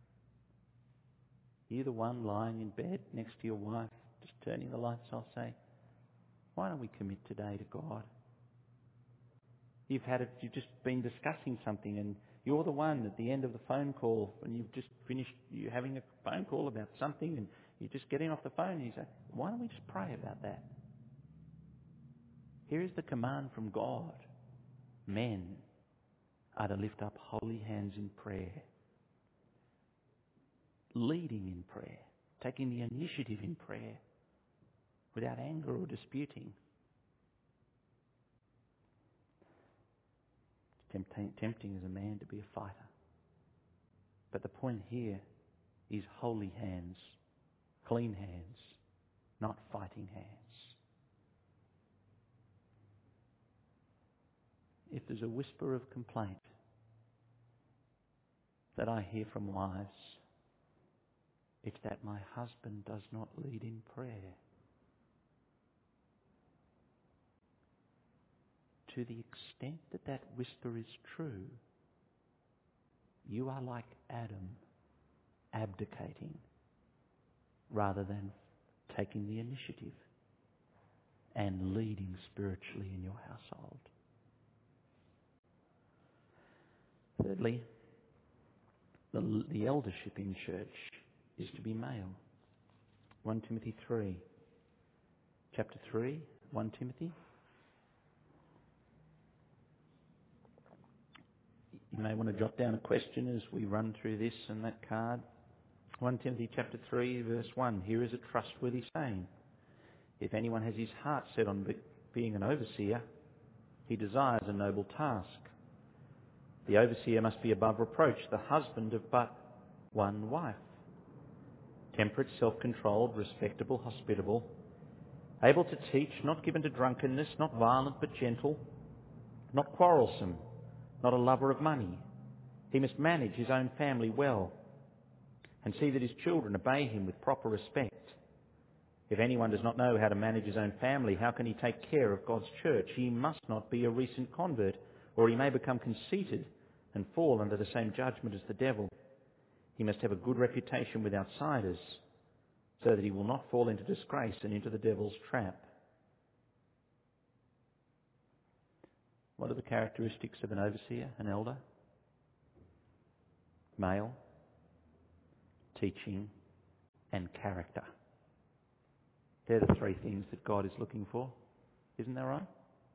Are you the one lying in bed next to your wife, just turning the lights off, say, why don't we commit today to God? You've just been discussing something and you're the one at the end of the phone call when you've just finished, you're having a phone call about something and you're just getting off the phone and you say, why don't we just pray about that? Here is the command from God. Men are to lift up holy hands in prayer. Leading in prayer. Taking the initiative in prayer. Without anger or disputing. Tempting as a man to be a fighter. But the point here is holy hands, clean hands, not fighting hands. If there's a whisper of complaint that I hear from wives, it's that my husband does not lead in prayer. To the extent that that whisper is true, you are like Adam, abdicating rather than taking the initiative and leading spiritually in your household. Thirdly, the eldership in church is to be male. 1 Timothy 3. Chapter 3, 1 Timothy. You may want to jot down a question as we run through this and that card. 1 Timothy chapter 3, verse 1. Here is a trustworthy saying. If anyone has his heart set on being an overseer, he desires a noble task. The overseer must be above reproach, the husband of but one wife. Temperate, self-controlled, respectable, hospitable, able to teach, not given to drunkenness, not violent but gentle, not quarrelsome, not a lover of money. He must manage his own family well and see that his children obey him with proper respect. If anyone does not know how to manage his own family, how can he take care of God's church? He must not be a recent convert, or he may become conceited and fall under the same judgment as the devil. He must have a good reputation with outsiders, so that he will not fall into disgrace and into the devil's trap. What are the characteristics of an overseer, an elder? Male, teaching, and character. They're the three things that God is looking for. Isn't that right?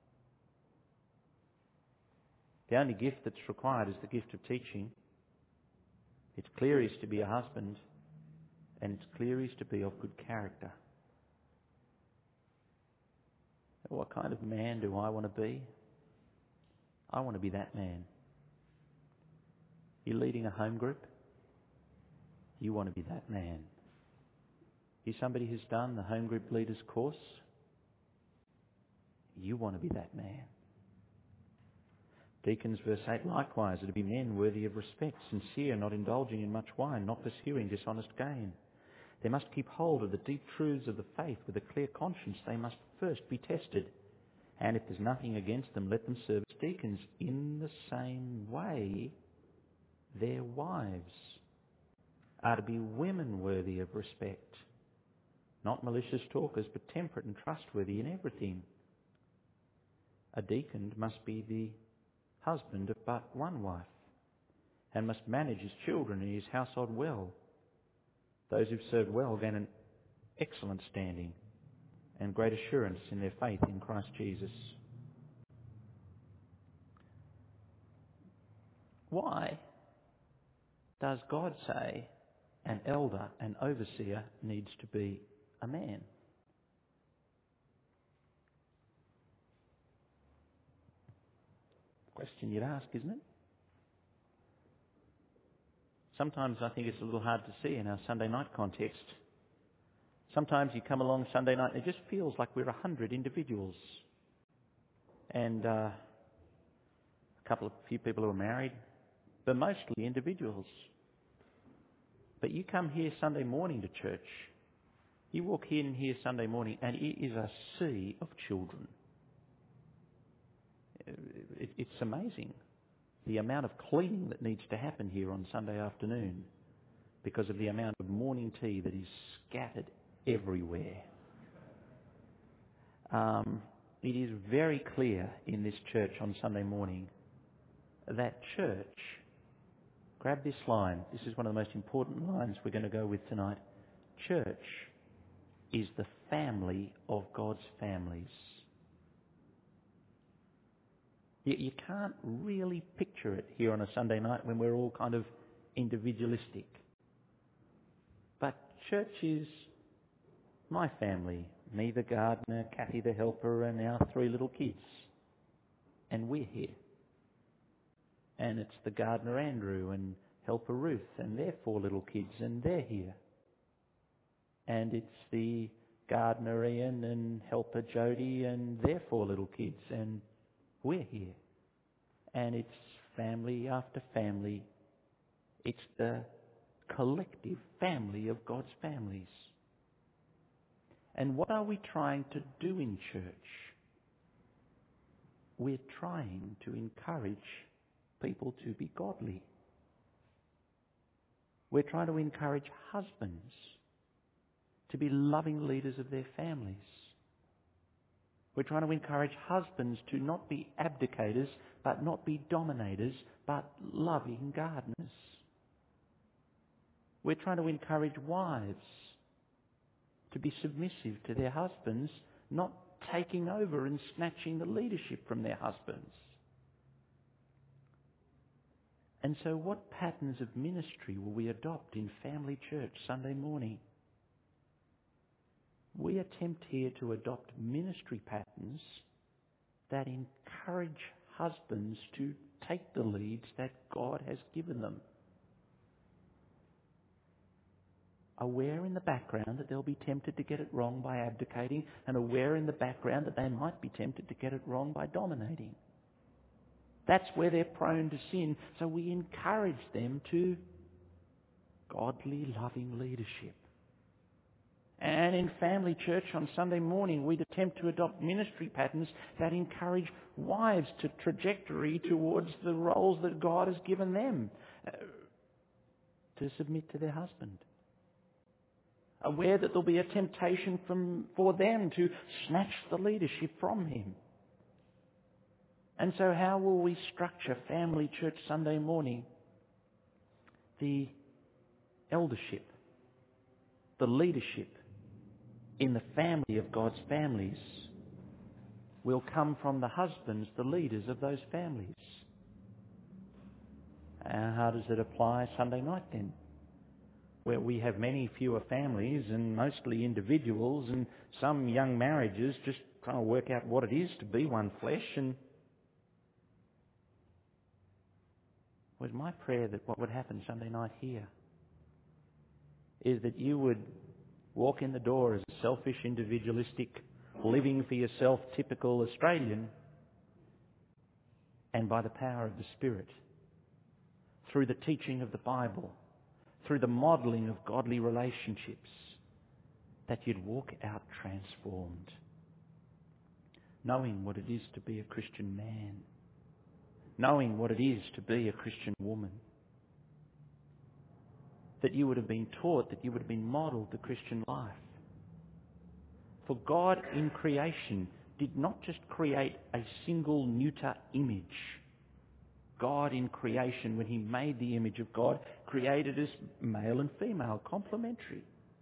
The only gift that's required is the gift of teaching. It's clear he's to be a husband, and it's clear he's to be of good character. What kind of man do I want to be? I want to be that man. You're leading a home group? You want to be that man. You're somebody who's done the home group leaders course? You want to be that man. Deacons, verse 8, likewise, are to be men worthy of respect, sincere, not indulging in much wine, not pursuing dishonest gain. They must keep hold of the deep truths of the faith with a clear conscience. They must first be tested. And if there's nothing against them, let them serve as deacons. In the same way, their wives are to be women worthy of respect, not malicious talkers, but temperate and trustworthy in everything. A deacon must be the husband of but one wife, and must manage his children and his household well. Those who've served well gain an excellent standing and great assurance in their faith in Christ Jesus. Why does God say an elder, an overseer, needs to be a man? Question you'd ask, isn't it? Sometimes I think it's a little hard to see in our Sunday night context. Sometimes you come along Sunday night and it just feels like we're 100 individuals. And a few people who are married, but mostly individuals. But you come here Sunday morning to church. You walk in here Sunday morning and it is a sea of children. It's amazing the amount of cleaning that needs to happen here on Sunday afternoon because of the amount of morning tea that is scattered everywhere. It is very clear in this church on Sunday morning that church, grab this line, this is one of the most important lines we're going to go with tonight. Church is the family of God's families. You can't really picture it here on a Sunday night when we're all kind of individualistic. But church is my family, me the gardener, Kathy the helper, and our 3 little kids. And we're here. And it's the gardener Andrew and helper Ruth and their 4 little kids, and they're here. And it's the gardener Ian and helper Jody and their 4 little kids, and we're here. And it's family after family. It's the collective family of God's families. And what are we trying to do in church? We're trying to encourage people to be godly. We're trying to encourage husbands to be loving leaders of their families. We're trying to encourage husbands to not be abdicators, but not be dominators, but loving gardeners. We're trying to encourage wives to be submissive to their husbands, not taking over and snatching the leadership from their husbands. And so what patterns of ministry will we adopt in family church Sunday morning? We attempt here to adopt ministry patterns that encourage husbands to take the leads that God has given them. aware in the background that they'll be tempted to get it wrong by abdicating, and aware in the background that they might be tempted to get it wrong by dominating. That's where they're prone to sin. So we encourage them to godly, loving leadership. And in family church on Sunday morning, we'd attempt to adopt ministry patterns that encourage wives to trajectory towards the roles that God has given them, to submit to their husband. Aware that there'll be a temptation for them to snatch the leadership from him. And so how will we structure family church Sunday morning? The eldership, the leadership in the family of God's families will come from the husbands, the leaders of those families. How does it apply Sunday night then? Where we have many fewer families and mostly individuals, and some young marriages just trying to work out what it is to be one flesh. And was my prayer that what would happen Sunday night here is that you would walk in the door as a selfish, individualistic, living for yourself, typical Australian, and by the power of the Spirit, through the teaching of the Bible, through the modelling of godly relationships, that you'd walk out transformed, knowing what it is to be a Christian man, knowing what it is to be a Christian woman, that you would have been taught, that you would have been modelled the Christian life. For God in creation did not just create a single neuter image. God in creation, when he made the image of God, created us male and female, complementary.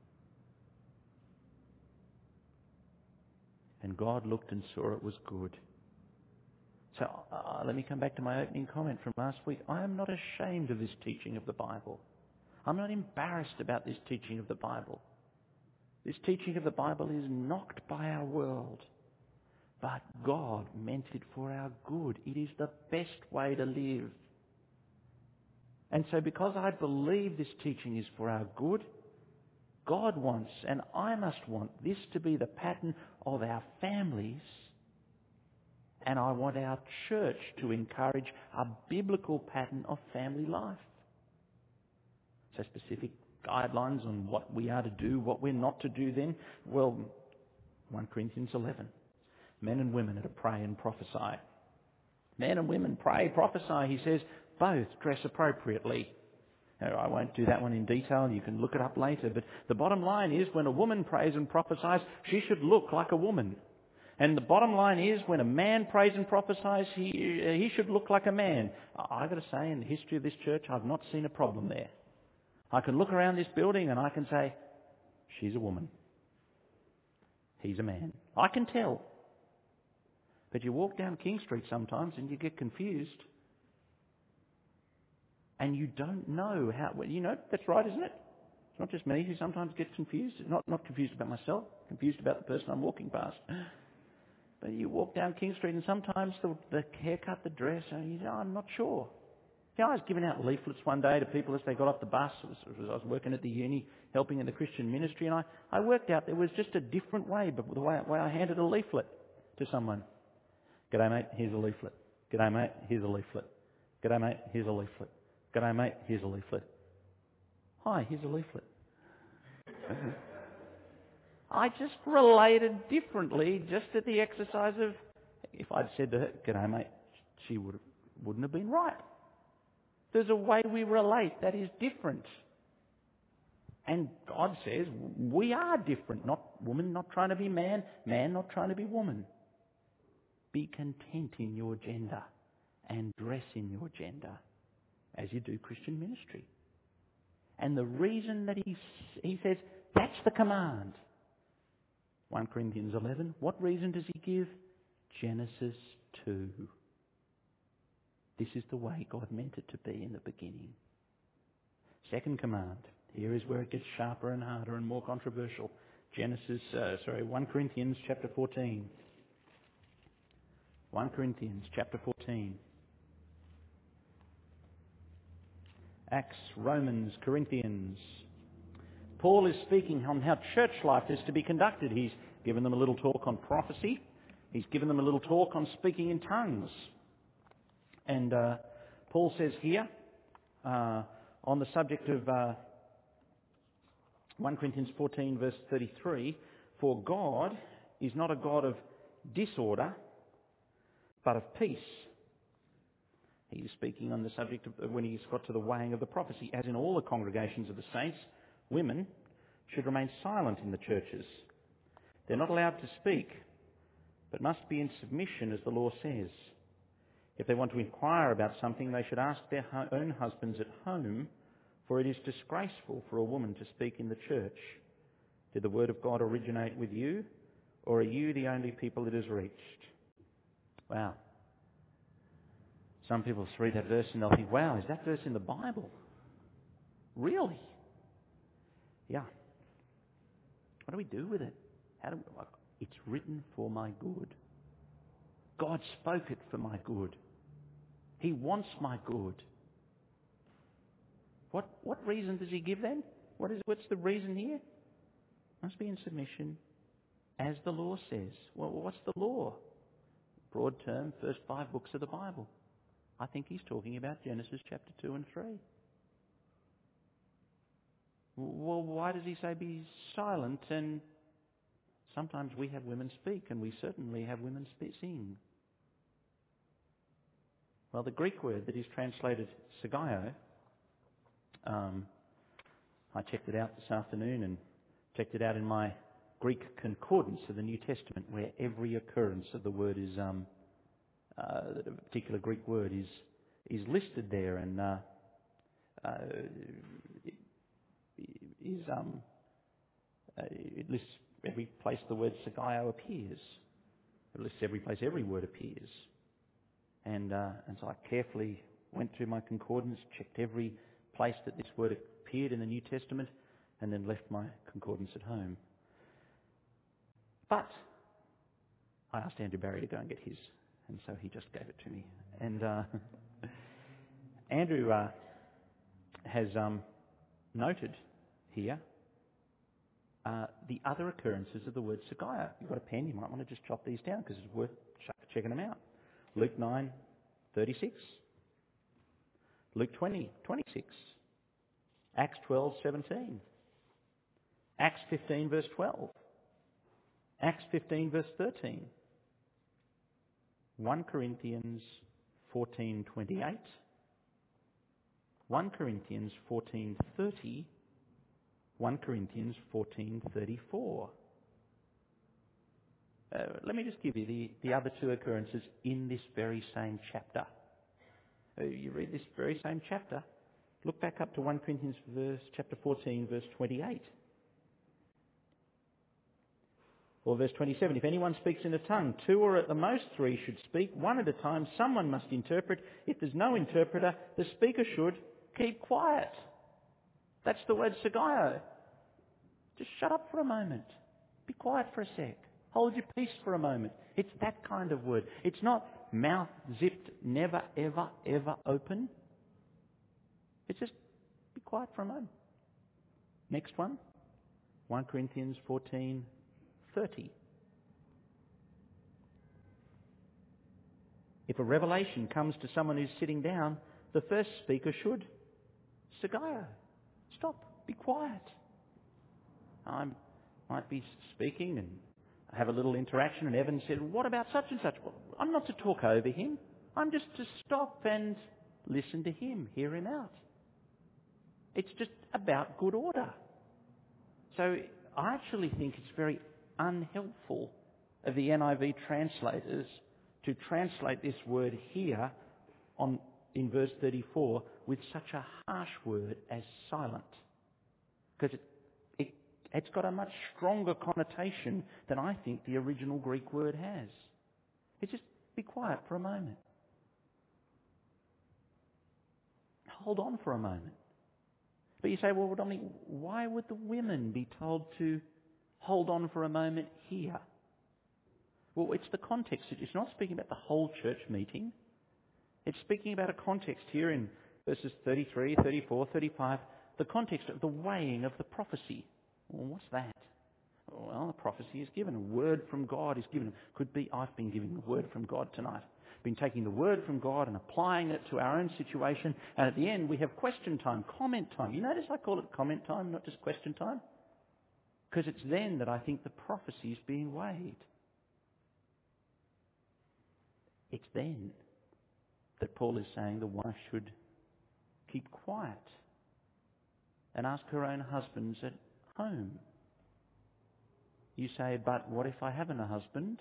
And God looked and saw it was good. So let me come back to my opening comment from last week. I am not ashamed of this teaching of the Bible. I'm not embarrassed about this teaching of the Bible. This teaching of the Bible is knocked by our world. But God meant it for our good. It is the best way to live. And so because I believe this teaching is for our good, God wants, and I must want, this to be the pattern of our families. And I want our church to encourage a biblical pattern of family life. So specific guidelines on what we are to do, what we're not to do then. Well, 1 Corinthians 11. Men and women are to pray and prophesy. Men and women pray, prophesy. He says, both dress appropriately. Now, I won't do that one in detail. You can look it up later. But the bottom line is, when a woman prays and prophesies, she should look like a woman. And the bottom line is, when a man prays and prophesies, he should look like a man. I've got to say, in the history of this church, I've not seen a problem there. I can look around this building and I can say, she's a woman. He's a man. I can tell. But you walk down King Street sometimes and you get confused. And you don't know how... Well, you know, that's right, isn't it? It's not just me who sometimes gets confused. Not confused about myself, confused about the person I'm walking past. But you walk down King Street and sometimes the haircut, the dress, and you say, I'm not sure. You know, I was giving out leaflets one day to people as they got off the bus. I was working at the uni, helping in the Christian ministry, and I worked out there was just a different way, but the way I handed a leaflet to someone. G'day mate, here's a leaflet. G'day mate, here's a leaflet. G'day mate, here's a leaflet. G'day mate, here's a leaflet. Hi, here's a leaflet. I just related differently just at the exercise of, if I'd said to her, g'day mate, she wouldn't have been right. There's a way we relate that is different. And God says we are different, not woman not trying to be man, man not trying to be woman. Be content in your gender and dress in your gender as you do Christian ministry. And the reason that he says that's the command. 1 Corinthians 11. What reason does he give? Genesis 2. This is the way God meant it to be in the beginning. Second command. Here is where it gets sharper and harder and more controversial. 1 Corinthians chapter 14. 1 Corinthians chapter 14. Acts, Romans, Corinthians. Paul is speaking on how church life is to be conducted. He's given them a little talk on prophecy. He's given them a little talk on speaking in tongues. And Paul says here, on the subject of 1 Corinthians 14 verse 33, "For God is not a God of disorder, but of peace." He is speaking on the subject of when he's got to the weighing of the prophecy. "As in all the congregations of the saints, women should remain silent in the churches. They're not allowed to speak, but must be in submission, as the law says. If they want to inquire about something, they should ask their own husbands at home, for it is disgraceful for a woman to speak in the church. Did the word of God originate with you, or are you the only people it has reached?" Wow. Some people read that verse and they'll think, wow, is that verse in the Bible? Really? Yeah. What do we do with it? It's written for my good. God spoke it for my good. He wants my good. What reason does he give then? What's the reason here? Must be in submission, as the law says. Well, what's the law? Broad term, first 5 books of the Bible. I think he's talking about Genesis chapter 2 and 3. Well, why does he say be silent? And sometimes we have women speak, and we certainly have women sing. Well, the Greek word that is translated Sigio, I checked it out this afternoon and checked it out in my Greek concordance of the New Testament, where every occurrence of the word is, a particular Greek word is listed there, and it lists every place the word Sigio appears. It lists every place every word appears. And so I carefully went through my concordance, checked every place that this word appeared in the New Testament, and then left my concordance at home. But I asked Andrew Barry to go and get his, and so he just gave it to me. And Andrew has noted here the other occurrences of the word Sigio. If you've got a pen, you might want to just jot these down because it's worth checking them out. Luke 9:36, Luke 20:26, Acts 12:17, Acts 15 verse 12, Acts 15 verse 13, 1 Corinthians 14:28, 1 Corinthians 14:30, 1 Corinthians 14:34. Let me just give you the other 2 occurrences in this very same chapter. You read this very same chapter, look back up to 1 Corinthians chapter 14, verse 28. Or verse 27, "If anyone speaks in a tongue, 2 or at the most 3 should speak, 1 at a time. Someone must interpret. If there's no interpreter, the speaker should keep quiet." That's the word Sigio. Just shut up for a moment. Be quiet for a sec. Hold your peace for a moment. It's that kind of word. It's not mouth zipped, never, ever, ever open. It's just be quiet for a moment. Next one, 1 Corinthians 14:30. If a revelation comes to someone who's sitting down, the first speaker should Sigio. Stop. Be quiet. I might be speaking and have a little interaction, and Evan said, "What about such and such?" Well, I'm not to talk over him. I'm just to stop and listen to him, hear him out. It's just about good order. So I actually think it's very unhelpful of the NIV translators to translate this word here in verse 34 with such a harsh word as silent. Because it's got a much stronger connotation than I think the original Greek word has. It's just be quiet for a moment. Hold on for a moment. But you say, well, Dominic, why would the women be told to hold on for a moment here? Well, it's the context. It's not speaking about the whole church meeting. It's speaking about a context here in verses 33, 34, 35, the context of the weighing of the prophecy. Well, what's that? Well, a prophecy is given. A word from God is given. Could be I've been giving the word from God tonight. Been taking the word from God and applying it to our own situation. And at the end, we have question time, comment time. You notice I call it comment time, not just question time? Because it's then that I think the prophecy is being weighed. It's then that Paul is saying the wife should keep quiet and ask her own husbands at home. You say, but what if I haven't a husband?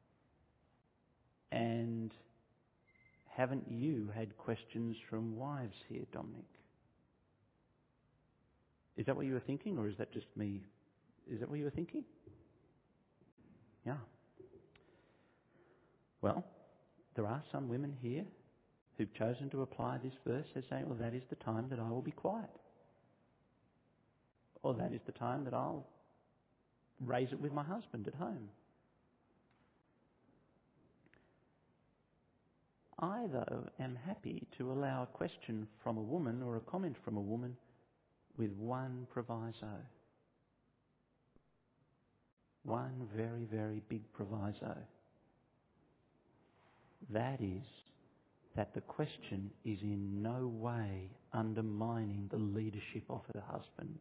And haven't you had questions from wives here, Dominic? Is that what you were thinking, or is that just me? Is that what you were thinking? Yeah. Well, there are some women here who've chosen to apply this verse as saying, well, that is the time that I will be quiet. Or that is the time that I'll raise it with my husband at home. I, though, am happy to allow a question from a woman or a comment from a woman with one proviso. One very, very big proviso. That is that the question is in no way undermining the leadership of her husband.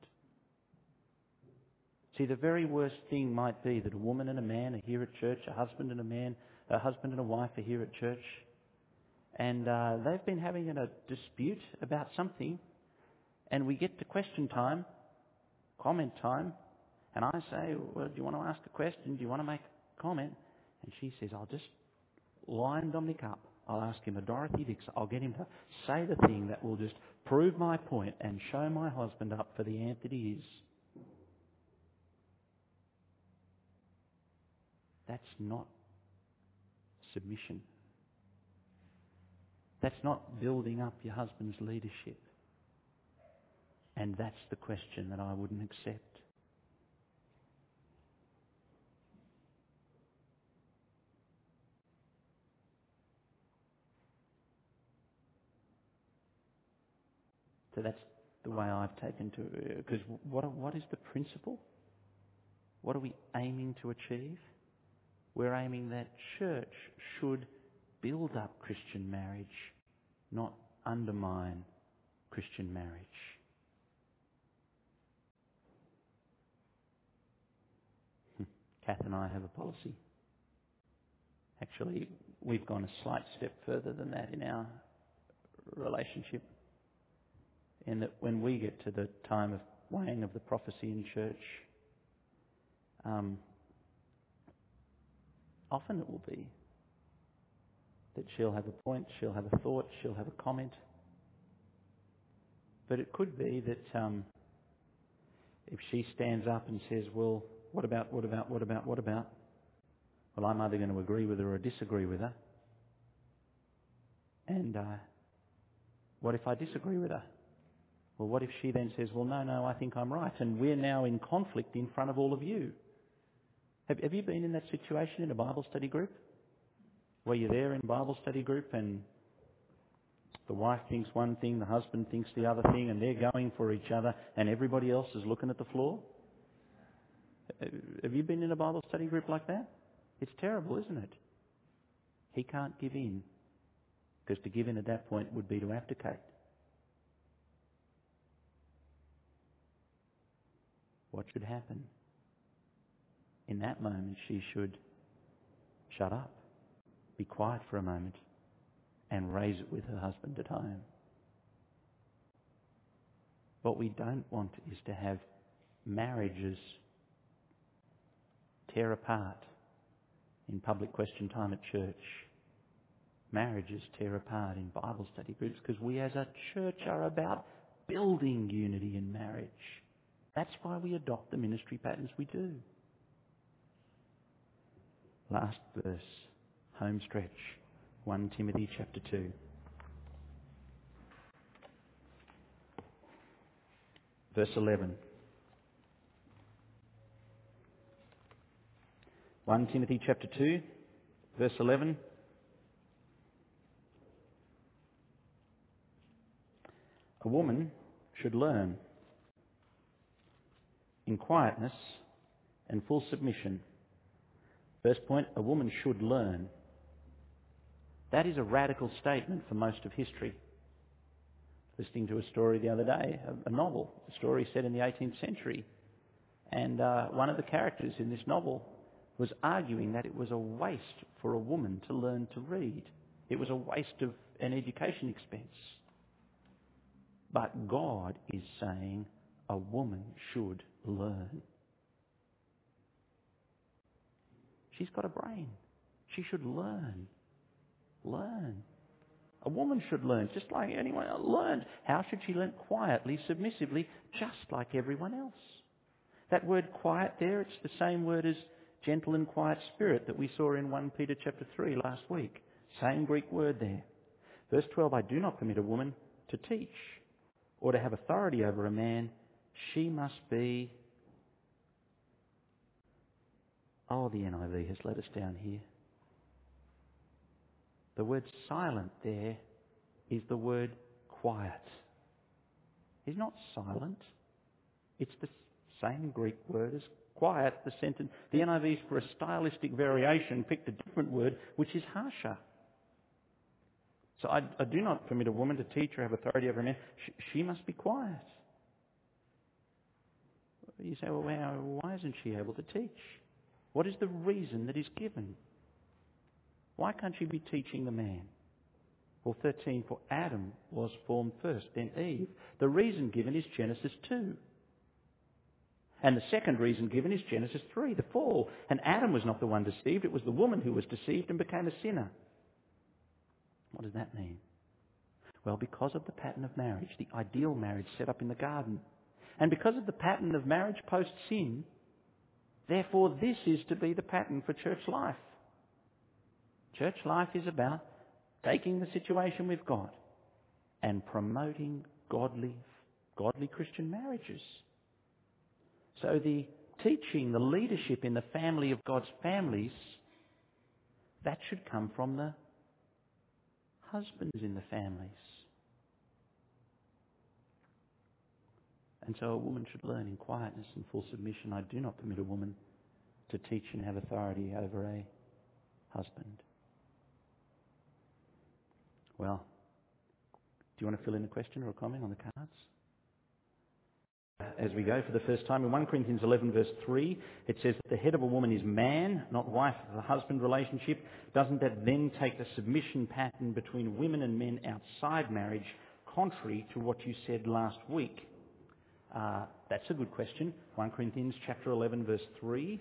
See, the very worst thing might be that a woman and a man are here at church, a husband and a wife are here at church, and they've been having a dispute about something, and we get to question time, comment time, and I say, well, do you want to ask a question? Do you want to make a comment? And she says, I'll just line Dominic up. I'll ask him a Dorothy Dix. I'll get him to say the thing that will just prove my point and show my husband up for the ant that he is. That's not submission. That's not building up your husband's leadership. And that's the question that I wouldn't accept. So that's the way I've taken to it. Because what is the principle? What are we aiming to achieve? We're aiming that church should build up Christian marriage, not undermine Christian marriage. Kath and I have a policy. Actually, we've gone a slight step further than that in our relationship. In that when we get to the time of weighing of the prophecy in church, often it will be that she'll have a point, she'll have a thought, she'll have a comment. But it could be that if she stands up and says, well, what about? Well, I'm either going to agree with her or disagree with her. And what if I disagree with her? Well, what if she then says, well, no, I think I'm right. And we're now in conflict in front of all of you. Have you been in that situation in a Bible study group? Where you're there in Bible study group and the wife thinks one thing, the husband thinks the other thing, and they're going for each other and everybody else is looking at the floor? Have you been in a Bible study group like that? It's terrible, isn't it? He can't give in, because to give in at that point would be to abdicate. What should happen? In that moment, she should shut up, be quiet for a moment, and raise it with her husband at home. What we don't want is to have marriages tear apart in public question time at church. Marriages tear apart in Bible study groups because we as a church are about building unity in marriage. That's why we adopt the ministry patterns we do. Last verse, home stretch, 1 Timothy chapter 2. Verse 11. 1 Timothy chapter 2, verse 11. A woman should learn in quietness and full submission. First point, a woman should learn. That is a radical statement for most of history. Listening to a story the other day, a novel, a story set in the 18th century. And one of the characters in this novel was arguing that it was a waste for a woman to learn to read. It was a waste of an education expense. But God is saying a woman should learn. She's got a brain. She should learn. Learn. A woman should learn, just like anyone else. Learn. How should she learn? Quietly, submissively, just like everyone else. That word quiet there, it's the same word as gentle and quiet spirit that we saw in 1 Peter chapter 3 last week. Same Greek word there. Verse 12, I do not permit a woman to teach or to have authority over a man. She must be... Oh, the NIV has let us down here. The word silent there is the word quiet. It's not silent. It's the same Greek word as quiet. The sentence, the NIV, for a stylistic variation, picked a different word, which is harsher. So I do not permit a woman to teach or have authority over a man. She must be quiet. You say, well, why isn't she able to teach? What is the reason that is given? Why can't she be teaching the man? Well, 13, for Adam was formed first, then Eve. The reason given is Genesis 2. And the second reason given is Genesis 3, the fall. And Adam was not the one deceived, it was the woman who was deceived and became a sinner. What does that mean? Well, because of the pattern of marriage, the ideal marriage set up in the garden. And because of the pattern of marriage post-sin, therefore this is to be the pattern for church life. Church life is about taking the situation we've got and promoting godly Christian marriages. So the teaching, the leadership in the family of God's families, that should come from the husbands in the families. And so a woman should learn in quietness and full submission. I do not permit a woman to teach and have authority over a husband. Well, do you want to fill in a question or a comment on the cards? As we go for the first time, in 1 Corinthians 11 verse 3, it says that the head of a woman is man, not wife of the husband relationship. Doesn't that then take the submission pattern between women and men outside marriage, contrary to what you said last week? That's a good question. 1 Corinthians chapter 11 verse 3.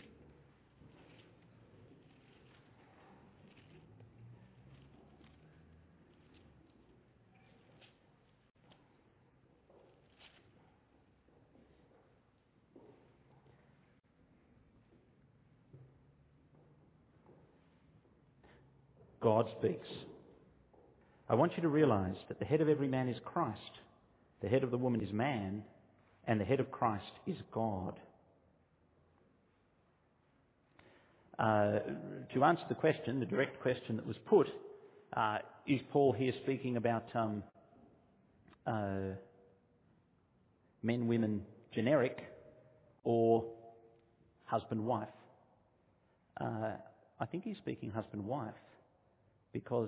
God speaks. I want you to realise that the head of every man is Christ, the head of the woman is man, and the head of Christ is God. To answer the question, the direct question that was put, is Paul here speaking about men, women, generic, or husband-wife? I think he's speaking husband-wife, because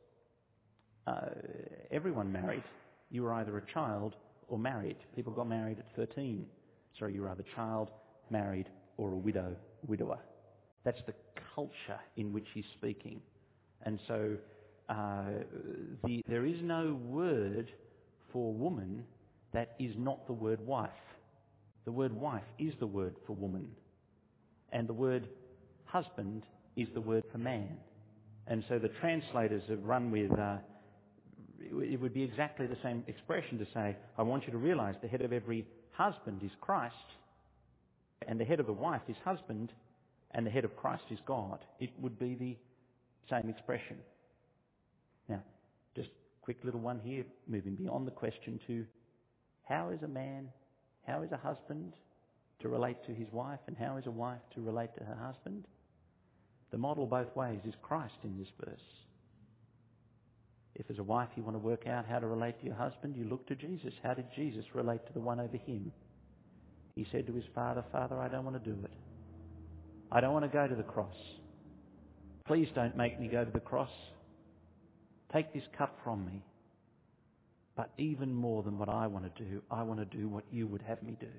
everyone married, you were either a child or married. People got married at 13. You were either child, married, or a widower. That's the culture in which he's speaking. And so there is no word for woman that is not the word wife. The word wife is the word for woman. And the word husband is the word for man. And so the translators have run with, it would be exactly the same expression to say, I want you to realise the head of every husband is Christ, and the head of the wife is husband, and the head of Christ is God. It would be the same expression. Now, just a quick little one here, moving beyond the question to how is a husband to relate to his wife, and how is a wife to relate to her husband? The model both ways is Christ in this verse. If as a wife you want to work out how to relate to your husband, you look to Jesus. How did Jesus relate to the one over him? He said to his father, "Father, I don't want to do it. I don't want to go to the cross. Please don't make me go to the cross. Take this cup from me. But even more than what I want to do, I want to do what you would have me do."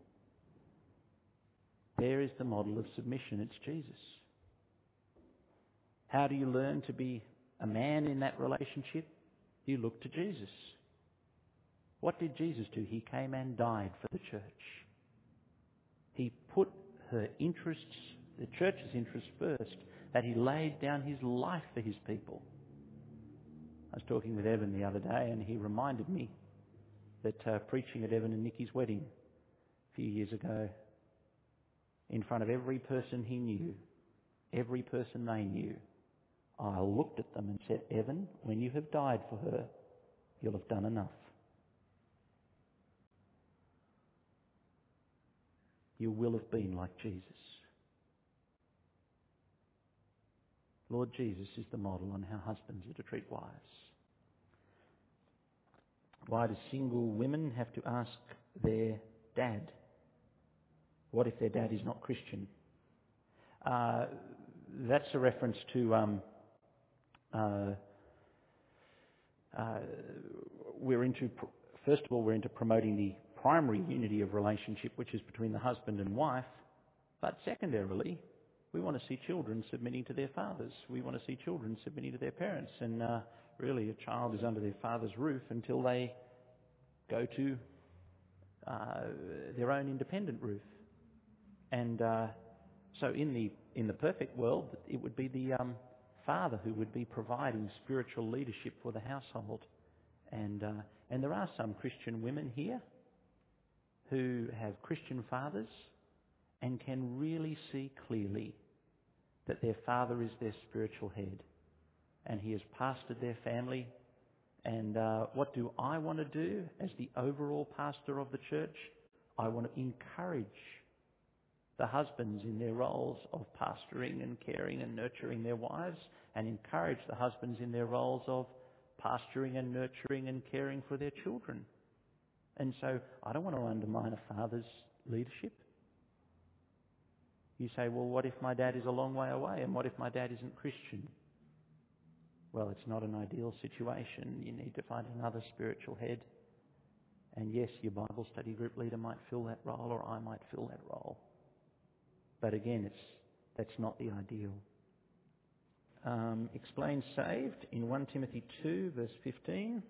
There is the model of submission. It's Jesus. How do you learn to be a man in that relationship? You look to Jesus. What did Jesus do? He came and died for the church. He put her interests, the church's interests first, that he laid down his life for his people. I was talking with Evan the other day and he reminded me that preaching at Evan and Nikki's wedding a few years ago, in front of every person he knew, every person they knew, I looked at them and said, "Evan, when you have died for her, you'll have done enough. You will have been like Jesus." Lord Jesus is the model on how husbands are to treat wives. Why do single women have to ask their dad? What if their dad is not Christian? That's a reference to first of all, we're into promoting the primary unity of relationship, which is between the husband and wife. But secondarily, we want to see children submitting to their fathers. We want to see children submitting to their parents. And really, a child is under their father's roof until they go to their own independent roof. And so in the perfect world, it would be the father who would be providing spiritual leadership for the household. And there are some Christian women here who have Christian fathers and can really see clearly that their father is their spiritual head and he has pastored their family. And what do I want to do as the overall pastor of the church? I want to encourage the husbands in their roles of pastoring and caring and nurturing their wives, and encourage the husbands in their roles of pastoring and nurturing and caring for their children. And so I don't want to undermine a father's leadership. You say, "Well, what if my dad is a long way away, and what if my dad isn't Christian?" Well, it's not an ideal situation. You need to find another spiritual head. And yes, your Bible study group leader might fill that role, or I might fill that role. But again, that's not the ideal. Explain saved in 1 Timothy 2, verse 15.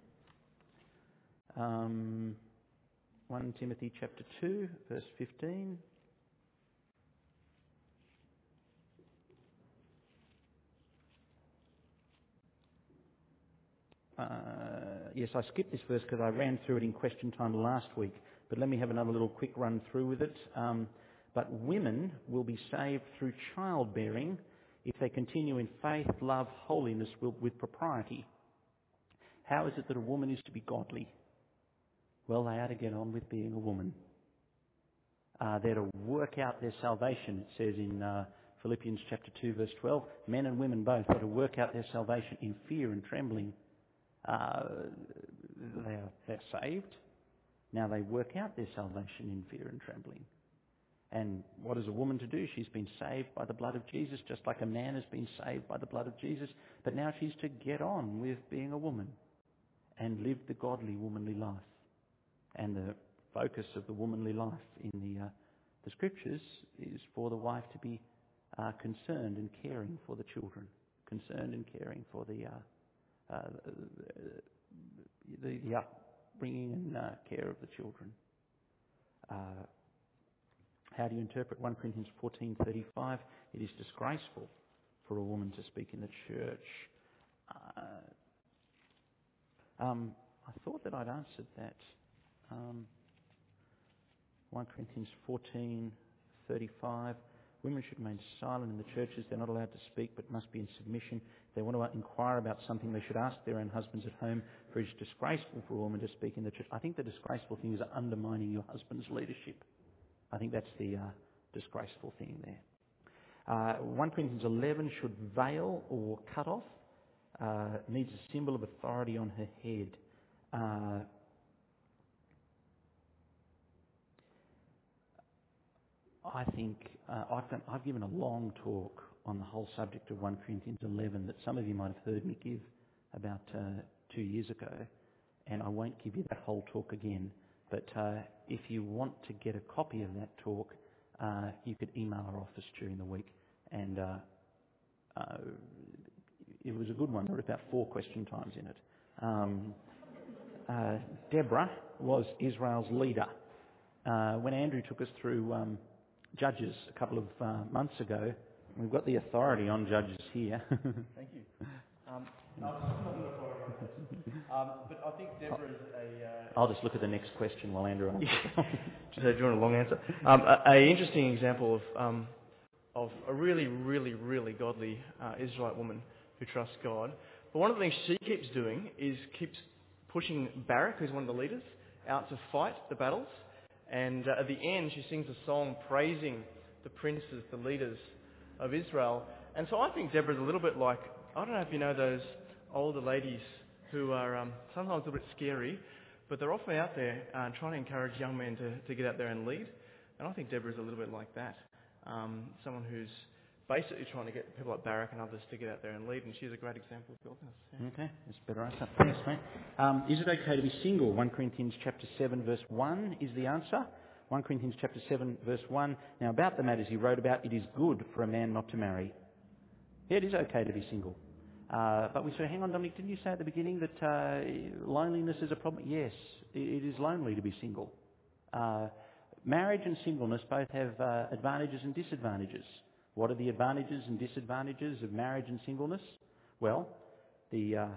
1 Timothy chapter 2, verse 15. Yes, I skipped this verse because I ran through it in question time last week, but let me have another little quick run through with it. But women will be saved through childbearing if they continue in faith, love, holiness with propriety. How is it that a woman is to be godly? Well, they are to get on with being a woman. They're to work out their salvation. It says in Philippians chapter 2, verse 12, men and women both are to work out their salvation in fear and trembling. They're saved. Now they work out their salvation in fear and trembling. And what is a woman to do? She's been saved by the blood of Jesus, just like a man has been saved by the blood of Jesus. But now she's to get on with being a woman and live the godly, womanly life. And the focus of the womanly life in the scriptures is for the wife to be concerned and caring for the children, concerned and caring for the upbringing and care of the children. How do you interpret 1 Corinthians 14:35? It is disgraceful for a woman to speak in the church. I thought that I'd answered that. 1 Corinthians 14:35. Women should remain silent in the churches. They're not allowed to speak, but must be in submission. If they want to inquire about something, they should ask their own husbands at home, for it is disgraceful for a woman to speak in the church. I think the disgraceful thing is undermining your husband's leadership. I think that's the disgraceful thing there. 1 Corinthians 11 should veil or cut off. Needs a symbol of authority on her head. I think I've given a long talk on the whole subject of 1 Corinthians 11 that some of you might have heard me give about 2 years ago, and I won't give you that whole talk again. But if you want to get a copy of that talk, you could email our office during the week, and it was a good one. There were about 4 question times in it. Deborah was Israel's leader. When Andrew took us through Judges a couple of months ago, we've got the authority on Judges here. Thank you. But I think Deborah is a... I'll just look at the next question while Andrew answers. Do you want a long answer? An interesting example of a really, really, really godly Israelite woman who trusts God. But one of the things she keeps doing is keeps pushing Barak, who's one of the leaders, out to fight the battles. And at the end, she sings a song praising the princes, the leaders of Israel. And so I think Deborah's a little bit like, I don't know if you know those older ladies who are sometimes a little bit scary, but they're often out there trying to encourage young men to get out there and lead. And I think Deborah's a little bit like that. Someone who's basically trying to get people like Barak and others to get out there and lead, and she's a great example of godliness. Yeah. Okay, that's better answer. Thanks, mate. Is it okay to be single? 1 Corinthians chapter 7 verse 1 is the answer. 1 Corinthians chapter 7 verse 1. Now about the matters he wrote about, it is good for a man not to marry. Yeah, it is okay to be single. But we said, hang on, Dominic, didn't you say at the beginning that loneliness is a problem? Yes, it is lonely to be single. Marriage and singleness both have advantages and disadvantages. What are the advantages and disadvantages of marriage and singleness? Well, the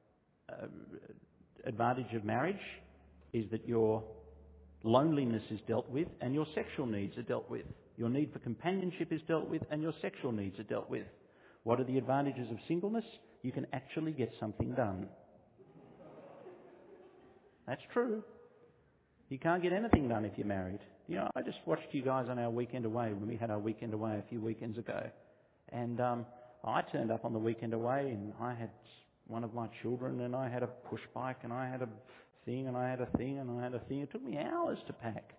advantage of marriage is that your loneliness is dealt with and your sexual needs are dealt with. Your need for companionship is dealt with and your sexual needs are dealt with. What are the advantages of singleness? You can actually get something done. That's true. You can't get anything done if you're married. You know, I just watched you guys on our weekend away when we had our weekend away a few weekends ago. And I turned up on the weekend away and I had one of my children and I had a push bike and I had a thing and I had a thing and I had a thing. It took me hours to pack.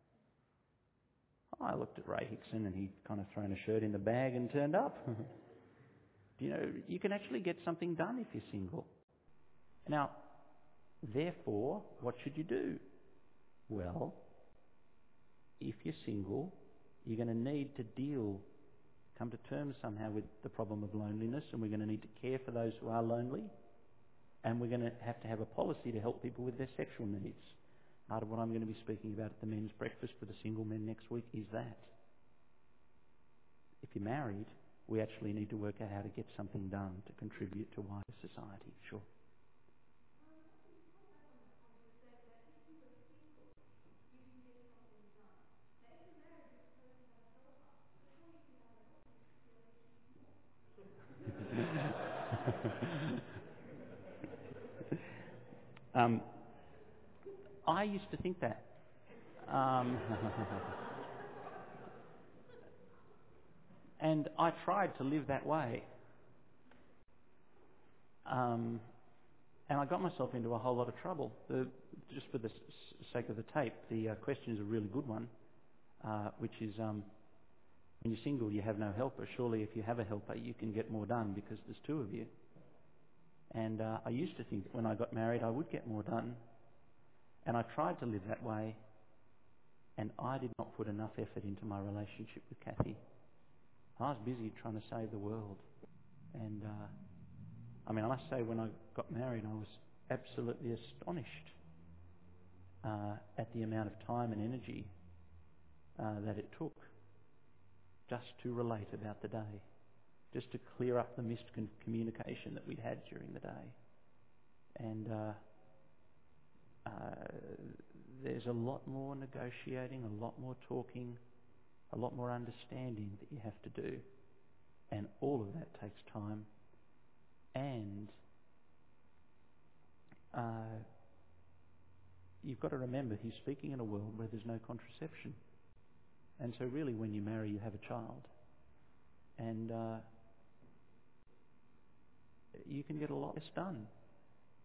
I looked at Ray Hickson and he'd kind of thrown a shirt in the bag and turned up. You know, you can actually get something done if you're single. Now, therefore, what should you do? Well, if you're single, you're going to need to come to terms somehow with the problem of loneliness, and we're going to need to care for those who are lonely, and we're going to have a policy to help people with their sexual needs. Part of what I'm going to be speaking about at the men's breakfast for the single men next week is that. If you're married, we actually need to work out how to get something done to contribute to wider society. Sure. I used to think that. And I tried to live that way. And I got myself into a whole lot of trouble. Just for the sake of the tape, the question is a really good one, which is, when you're single, you have no helper. Surely if you have a helper, you can get more done because there's 2 of you. And I used to think that when I got married, I would get more done. And I tried to live that way, and I did not put enough effort into my relationship with Kathy. I was busy trying to save the world. And, I must say, when I got married, I was absolutely astonished at the amount of time and energy that it took just to relate about the day, just to clear up the missed communication that we'd had during the day. And there's a lot more negotiating, a lot more talking, a lot more understanding that you have to do. And all of that takes time. And you've got to remember, he's speaking in a world where there's no contraception. And so really when you marry, you have a child. And you can get a lot less done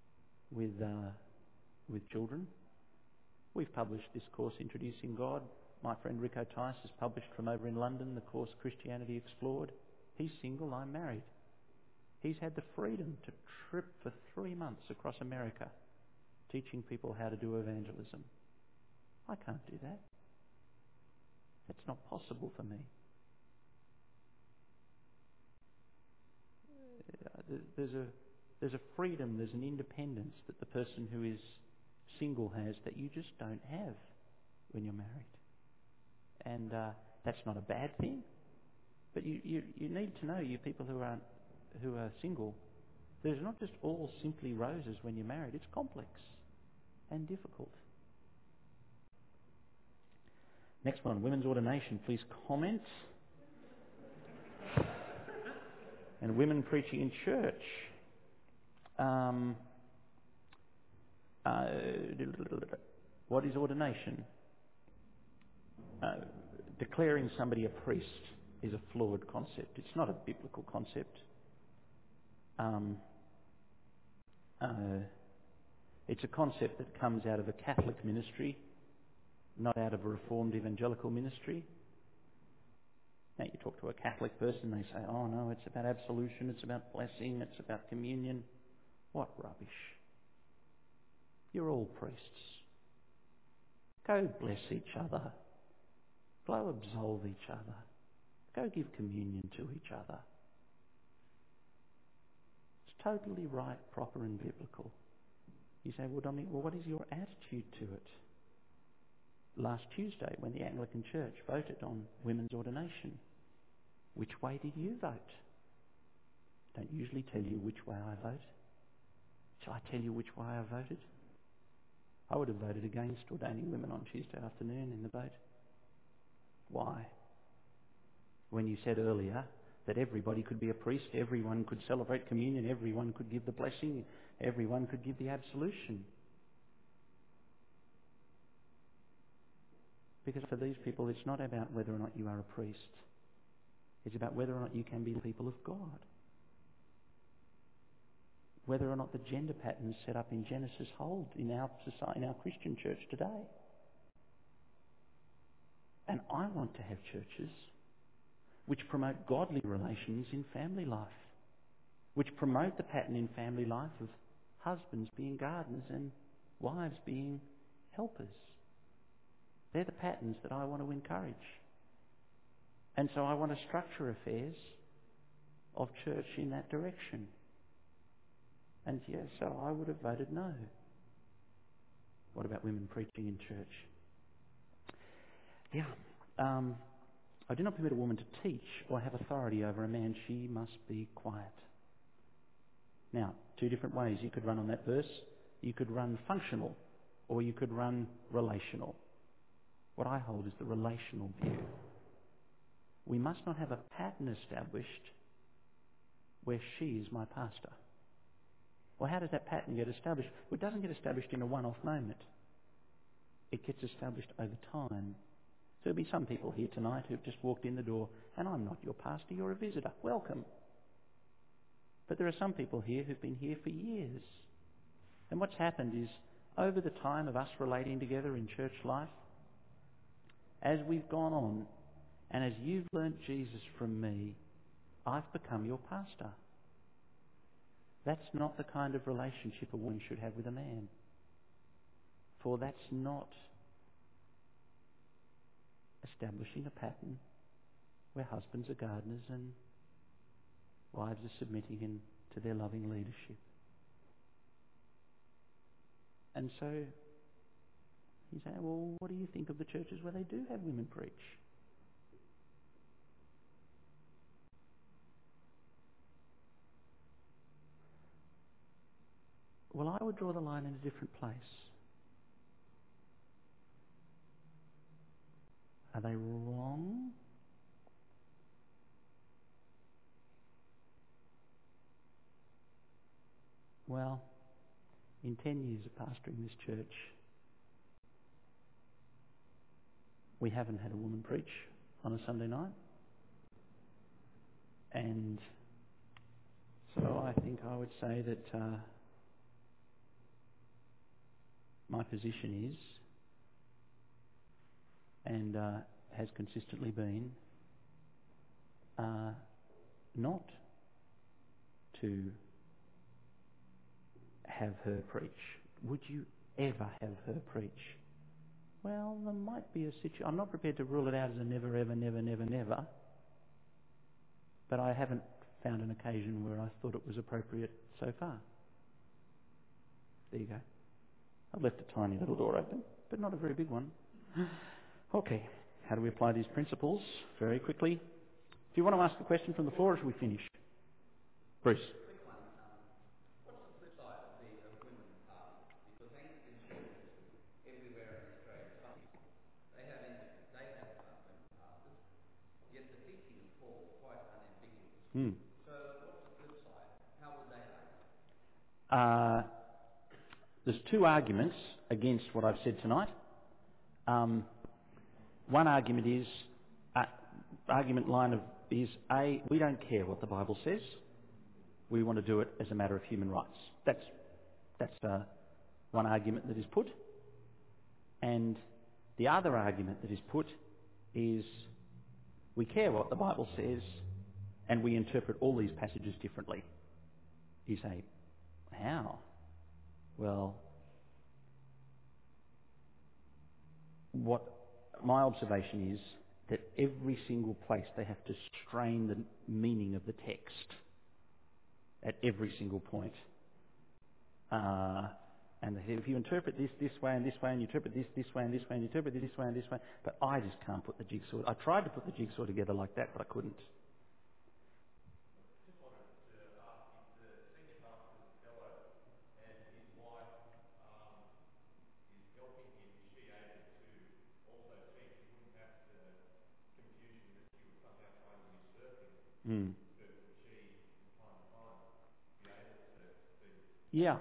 with children. We've published this course, Introducing God, My friend Rico Tice has published from over in London the course Christianity Explored. He's single, I'm married. He's had the freedom to trip for 3 months across America teaching people how to do evangelism. I can't do that. That's not possible for me. There's a freedom, there's an independence that the person who is single has that you just don't have when you're married. And that's not a bad thing. But you need to know, you people who are single, there's not just all simply roses when you're married. It's complex and difficult. Next one, women's ordination. Please comment. And women preaching in church. What is ordination? Declaring somebody a priest is a flawed concept. It's not a biblical concept. It's a concept that comes out of a Catholic ministry, not out of a Reformed evangelical ministry. Now you talk to a Catholic person, they say, oh no, it's about absolution, it's about blessing, it's about communion. What rubbish. You're all priests. Go bless each other. Go absolve each other. Go give communion to each other. It's totally right, proper and biblical. You say, well, Dominic, what is your attitude to it? Last Tuesday, when the Anglican Church voted on women's ordination, which way did you vote? I don't usually tell you which way I vote. Shall I tell you which way I voted? I would have voted against ordaining women on Tuesday afternoon in the vote. Why? When you said earlier that everybody could be a priest, everyone could celebrate communion, everyone could give the blessing, everyone could give the absolution. Because for these people, it's not about whether or not you are a priest. It's about whether or not you can be the people of God. Whether or not the gender patterns set up in Genesis hold in our society, in our Christian church today. And I want to have churches which promote godly relations in family life, which promote the pattern in family life of husbands being gardeners and wives being helpers. They're the patterns that I want to encourage. And so I want to structure affairs of church in that direction. And yeah, so I would have voted no. What about women preaching in church? Yeah. I do not permit a woman to teach or have authority over a man. She must be quiet. Now, two different ways you could run on that verse. You could run functional or you could run relational. What I hold is the relational view. We must not have a pattern established where she is my pastor. Well, how does that pattern get established? Well, it doesn't get established in a one-off moment. It gets established over time. So there'll be some people here tonight who've just walked in the door, and I'm not your pastor, you're a visitor. Welcome. But there are some people here who've been here for years. And what's happened is, over the time of us relating together in church life, as we've gone on, and as you've learnt Jesus from me, I've become your pastor. That's not the kind of relationship a woman should have with a man. For that's not establishing a pattern where husbands are gardeners and wives are submitting to their loving leadership. And so you say, well, what do you think of the churches where they do have women preach? Well, I would draw the line in a different place. Are they wrong? Well, in 10 years of pastoring this church, we haven't had a woman preach on a Sunday night. And so I think I would say that my position is, and has consistently been not to have her preach. Would you ever have her preach? Well, there might be a situation. I'm not prepared to rule it out as a never, ever, never, never, never. But I haven't found an occasion where I thought it was appropriate so far. There you go. I've left a tiny little door open, but not a very big one. Okay, how do we apply these principles? Very quickly. Do you want to ask a question from the floor, or should we finish? Bruce. Hmm. So what's the flip side? How would they argue? There's two arguments against what I've said tonight. One argument is, argument line of is A, we don't care what the Bible says. We want to do it as a matter of human rights. That's one argument that is put. And the other argument that is put is we care what the Bible says, and we interpret all these passages differently. You say, how? Well, what my observation is that every single place they have to strain the meaning of the text at every single point. And they say, if you interpret this way and this way, and you interpret this way and this way, and you interpret this way and this way, but I just can't put the jigsaw. I tried to put the jigsaw together like that, but I couldn't. Mm. Yeah.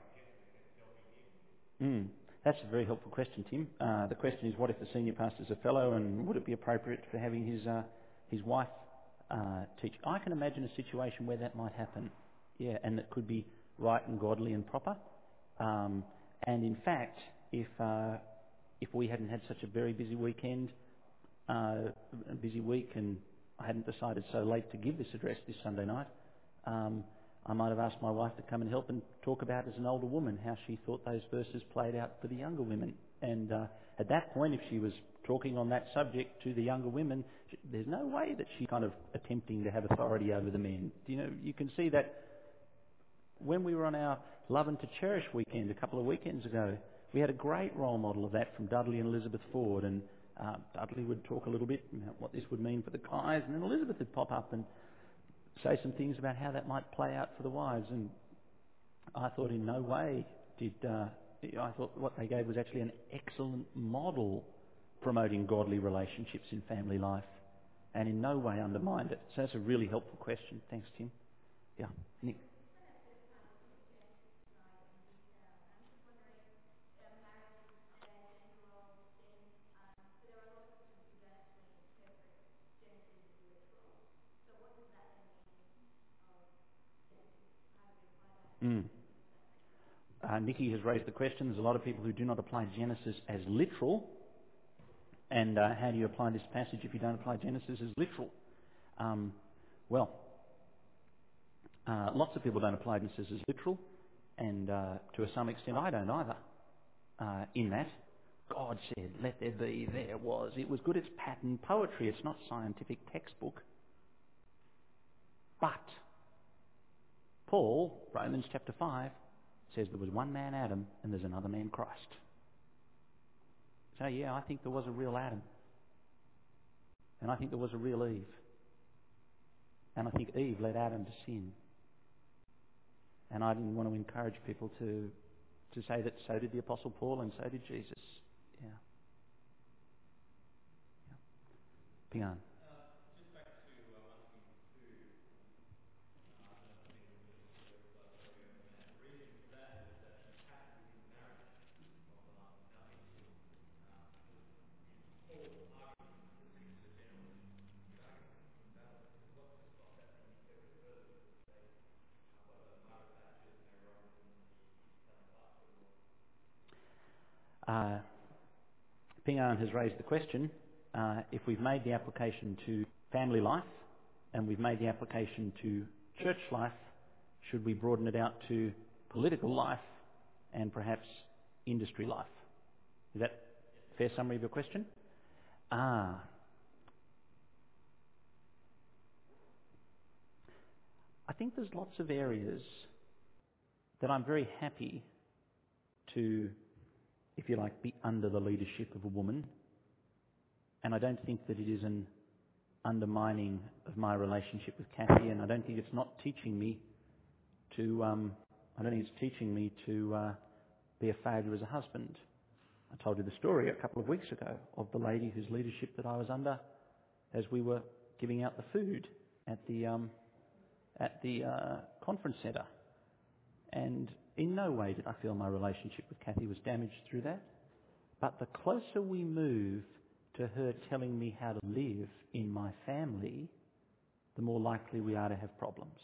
Mm. That's a very helpful question, Tim. The question is, what if the senior pastor's a fellow, and would it be appropriate for having his wife teach? I can imagine a situation where that might happen. Yeah, and that could be right and godly and proper. And in fact, if we hadn't had such a very busy weekend, a busy week, and I hadn't decided so late to give this address this Sunday night, I might have asked my wife to come and help and talk about, as an older woman, how she thought those verses played out for the younger women. And at that point, if she was talking on that subject to the younger women, there's no way that she's kind of attempting to have authority over the men. You can see that when we were on our Love and to Cherish weekend a couple of weekends ago, we had a great role model of that from Dudley and Elizabeth Ford. And Dudley would talk a little bit about what this would mean for the guys, and then Elizabeth would pop up and say some things about how that might play out for the wives. And I thought in no way I thought what they gave was actually an excellent model promoting godly relationships in family life, and in no way undermined it. So that's a really helpful question. Thanks, Tim. Yeah, Nick. Nikki has raised the question. There's a lot of people who do not apply Genesis as literal. And how do you apply this passage if you don't apply Genesis as literal? Lots of people don't apply Genesis as literal. And to some extent I don't either. In that, God said, let there be, there was. It was good, it's pattern poetry. It's not scientific textbook. But Paul, Romans chapter 5, says there was one man, Adam, and there's another man, Christ. So yeah, I think there was a real Adam. And I think there was a real Eve. And I think Eve led Adam to sin. And I didn't want to encourage people to say that so did the Apostle Paul and so did Jesus. Yeah. Ping on. Ping An has raised the question, if we've made the application to family life and we've made the application to church life, should we broaden it out to political life and perhaps industry life? Is that a fair summary of your question? I think there's lots of areas that I'm very happy to, if you like, be under the leadership of a woman. And I don't think that it is an undermining of my relationship with Kathy, and I don't think it's not teaching me to, be a failure as a husband. I told you the story a couple of weeks ago of the lady whose leadership that I was under as we were giving out the food at the conference centre. And in no way did I feel my relationship with Kathy was damaged through that. But the closer we move to her telling me how to live in my family, the more likely we are to have problems.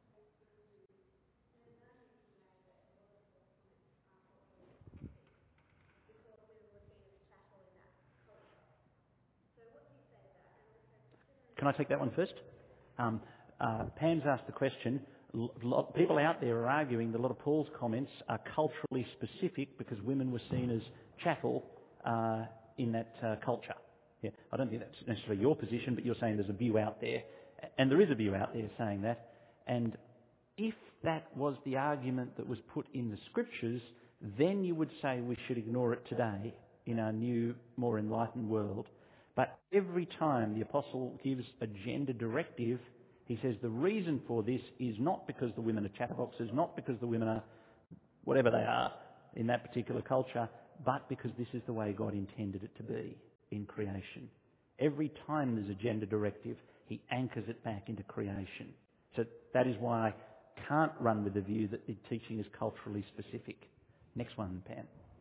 Can I take that one first? Pam's asked the question. People out there are arguing that a lot of Paul's comments are culturally specific because women were seen as chattel in that culture. Yeah, I don't think that's necessarily your position, but you're saying there's a view out there. And there is a view out there saying that. And if that was the argument that was put in the scriptures, then you would say we should ignore it today in our new, more enlightened world. But every time the apostle gives a gender directive, he says the reason for this is not because the women are chatterboxes, not because the women are whatever they are in that particular culture, but because this is the way God intended it to be in creation. Every time there's a gender directive, he anchors it back into creation. So that is why I can't run with the view that the teaching is culturally specific. Next one, Pam.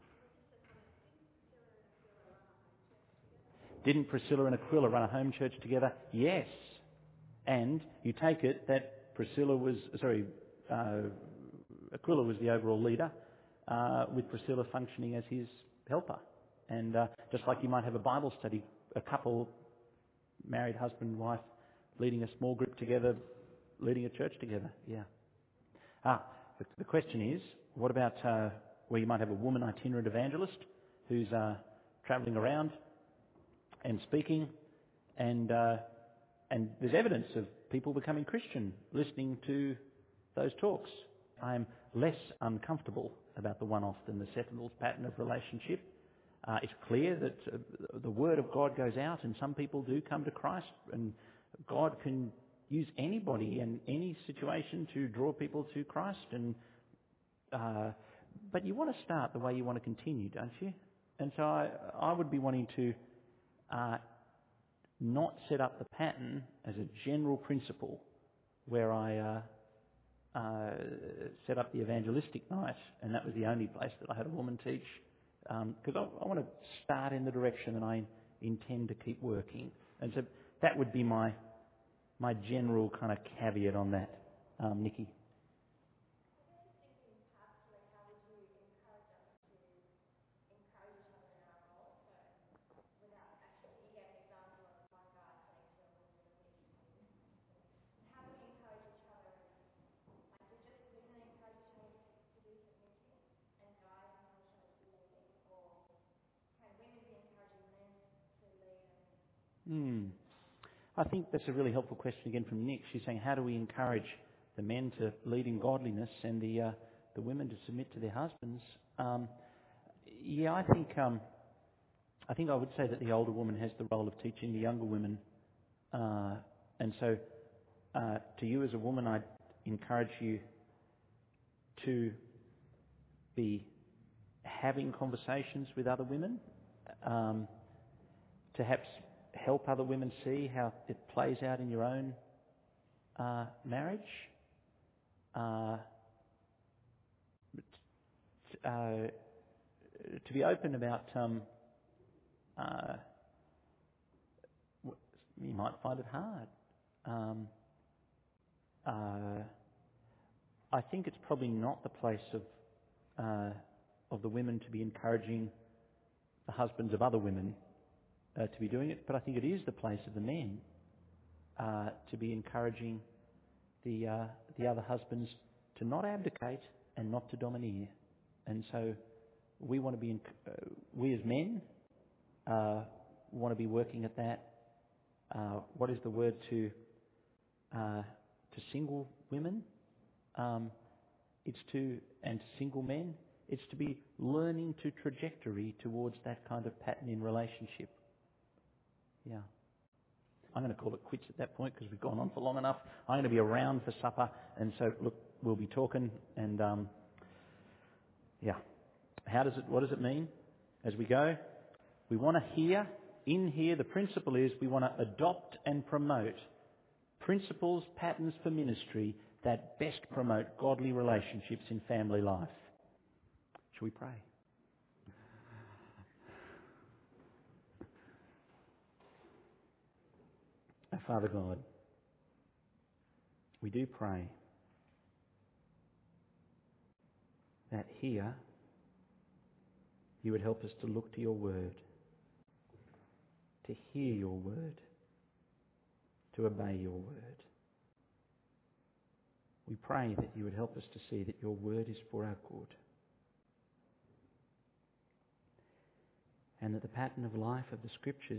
Didn't Priscilla and Aquila run a home church together? Yes. And you take it that Aquila was the overall leader, with Priscilla functioning as his helper. And just like you might have a Bible study, a couple, married husband and wife, leading a small group together, leading a church together. Yeah. The question is, what about where you might have a woman itinerant evangelist who's travelling around and speaking, and there's evidence of people becoming Christian listening to those talks. I'm less uncomfortable about the one-off than the settled pattern of relationship. It's clear that the word of God goes out and some people do come to Christ, and God can use anybody in any situation to draw people to Christ. But you want to start the way you want to continue, don't you? And so I would be wanting to not set up the pattern as a general principle where I set up the evangelistic night and that was the only place that I had a woman teach, because I want to start in the direction that I intend to keep working. And so that would be my general kind of caveat on that. Nikki. I think that's a really helpful question again from Nick. She's saying, how do we encourage the men to lead in godliness and the women to submit to their husbands? I think I would say that the older woman has the role of teaching the younger women. And so to you as a woman, I'd encourage you to be having conversations with other women, to perhaps help other women see how it plays out in your own marriage. To be open about you might find it hard. I think it's probably not the place of the women to be encouraging the husbands of other women to be doing it, but I think it is the place of the men to be encouraging the other husbands to not abdicate and not to domineer. And so we want to be, we as men want to be working at that. What is the word to single women? To single men. It's to be learning to trajectory towards that kind of pattern in relationship. Yeah. I'm going to call it quits at that point because we've gone on for long enough. I'm going to be around for supper, and so look, we'll be talking. And yeah, what does it mean as we go? We want to hear. In here, the principle is we want to adopt and promote principles, patterns for ministry that best promote godly relationships in family life. Shall we pray? Our Father God, we do pray that here you would help us to look to your word, to hear your word, to obey your word. We pray that you would help us to see that your word is for our good, and that the pattern of life of the Scriptures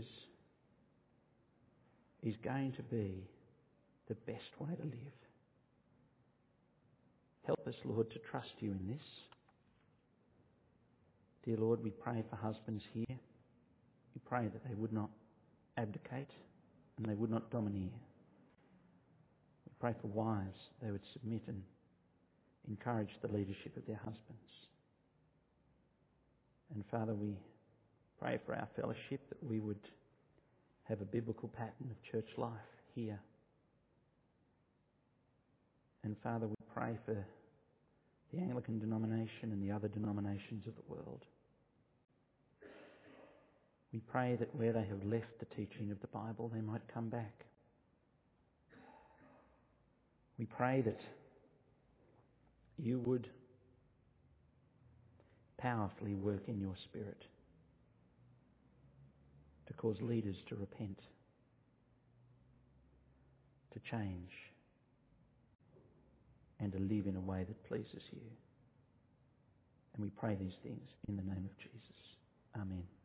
is going to be the best way to live. Help us, Lord, to trust you in this. Dear Lord, we pray for husbands here. We pray that they would not abdicate and they would not domineer. We pray for wives, they would submit and encourage the leadership of their husbands. And Father, we pray for our fellowship that we would have a biblical pattern of church life here. And Father, we pray for the Anglican denomination and the other denominations of the world. We pray that where they have left the teaching of the Bible, they might come back. We pray that you would powerfully work in your Spirit to cause leaders to repent, to change, and to live in a way that pleases you. And we pray these things in the name of Jesus. Amen.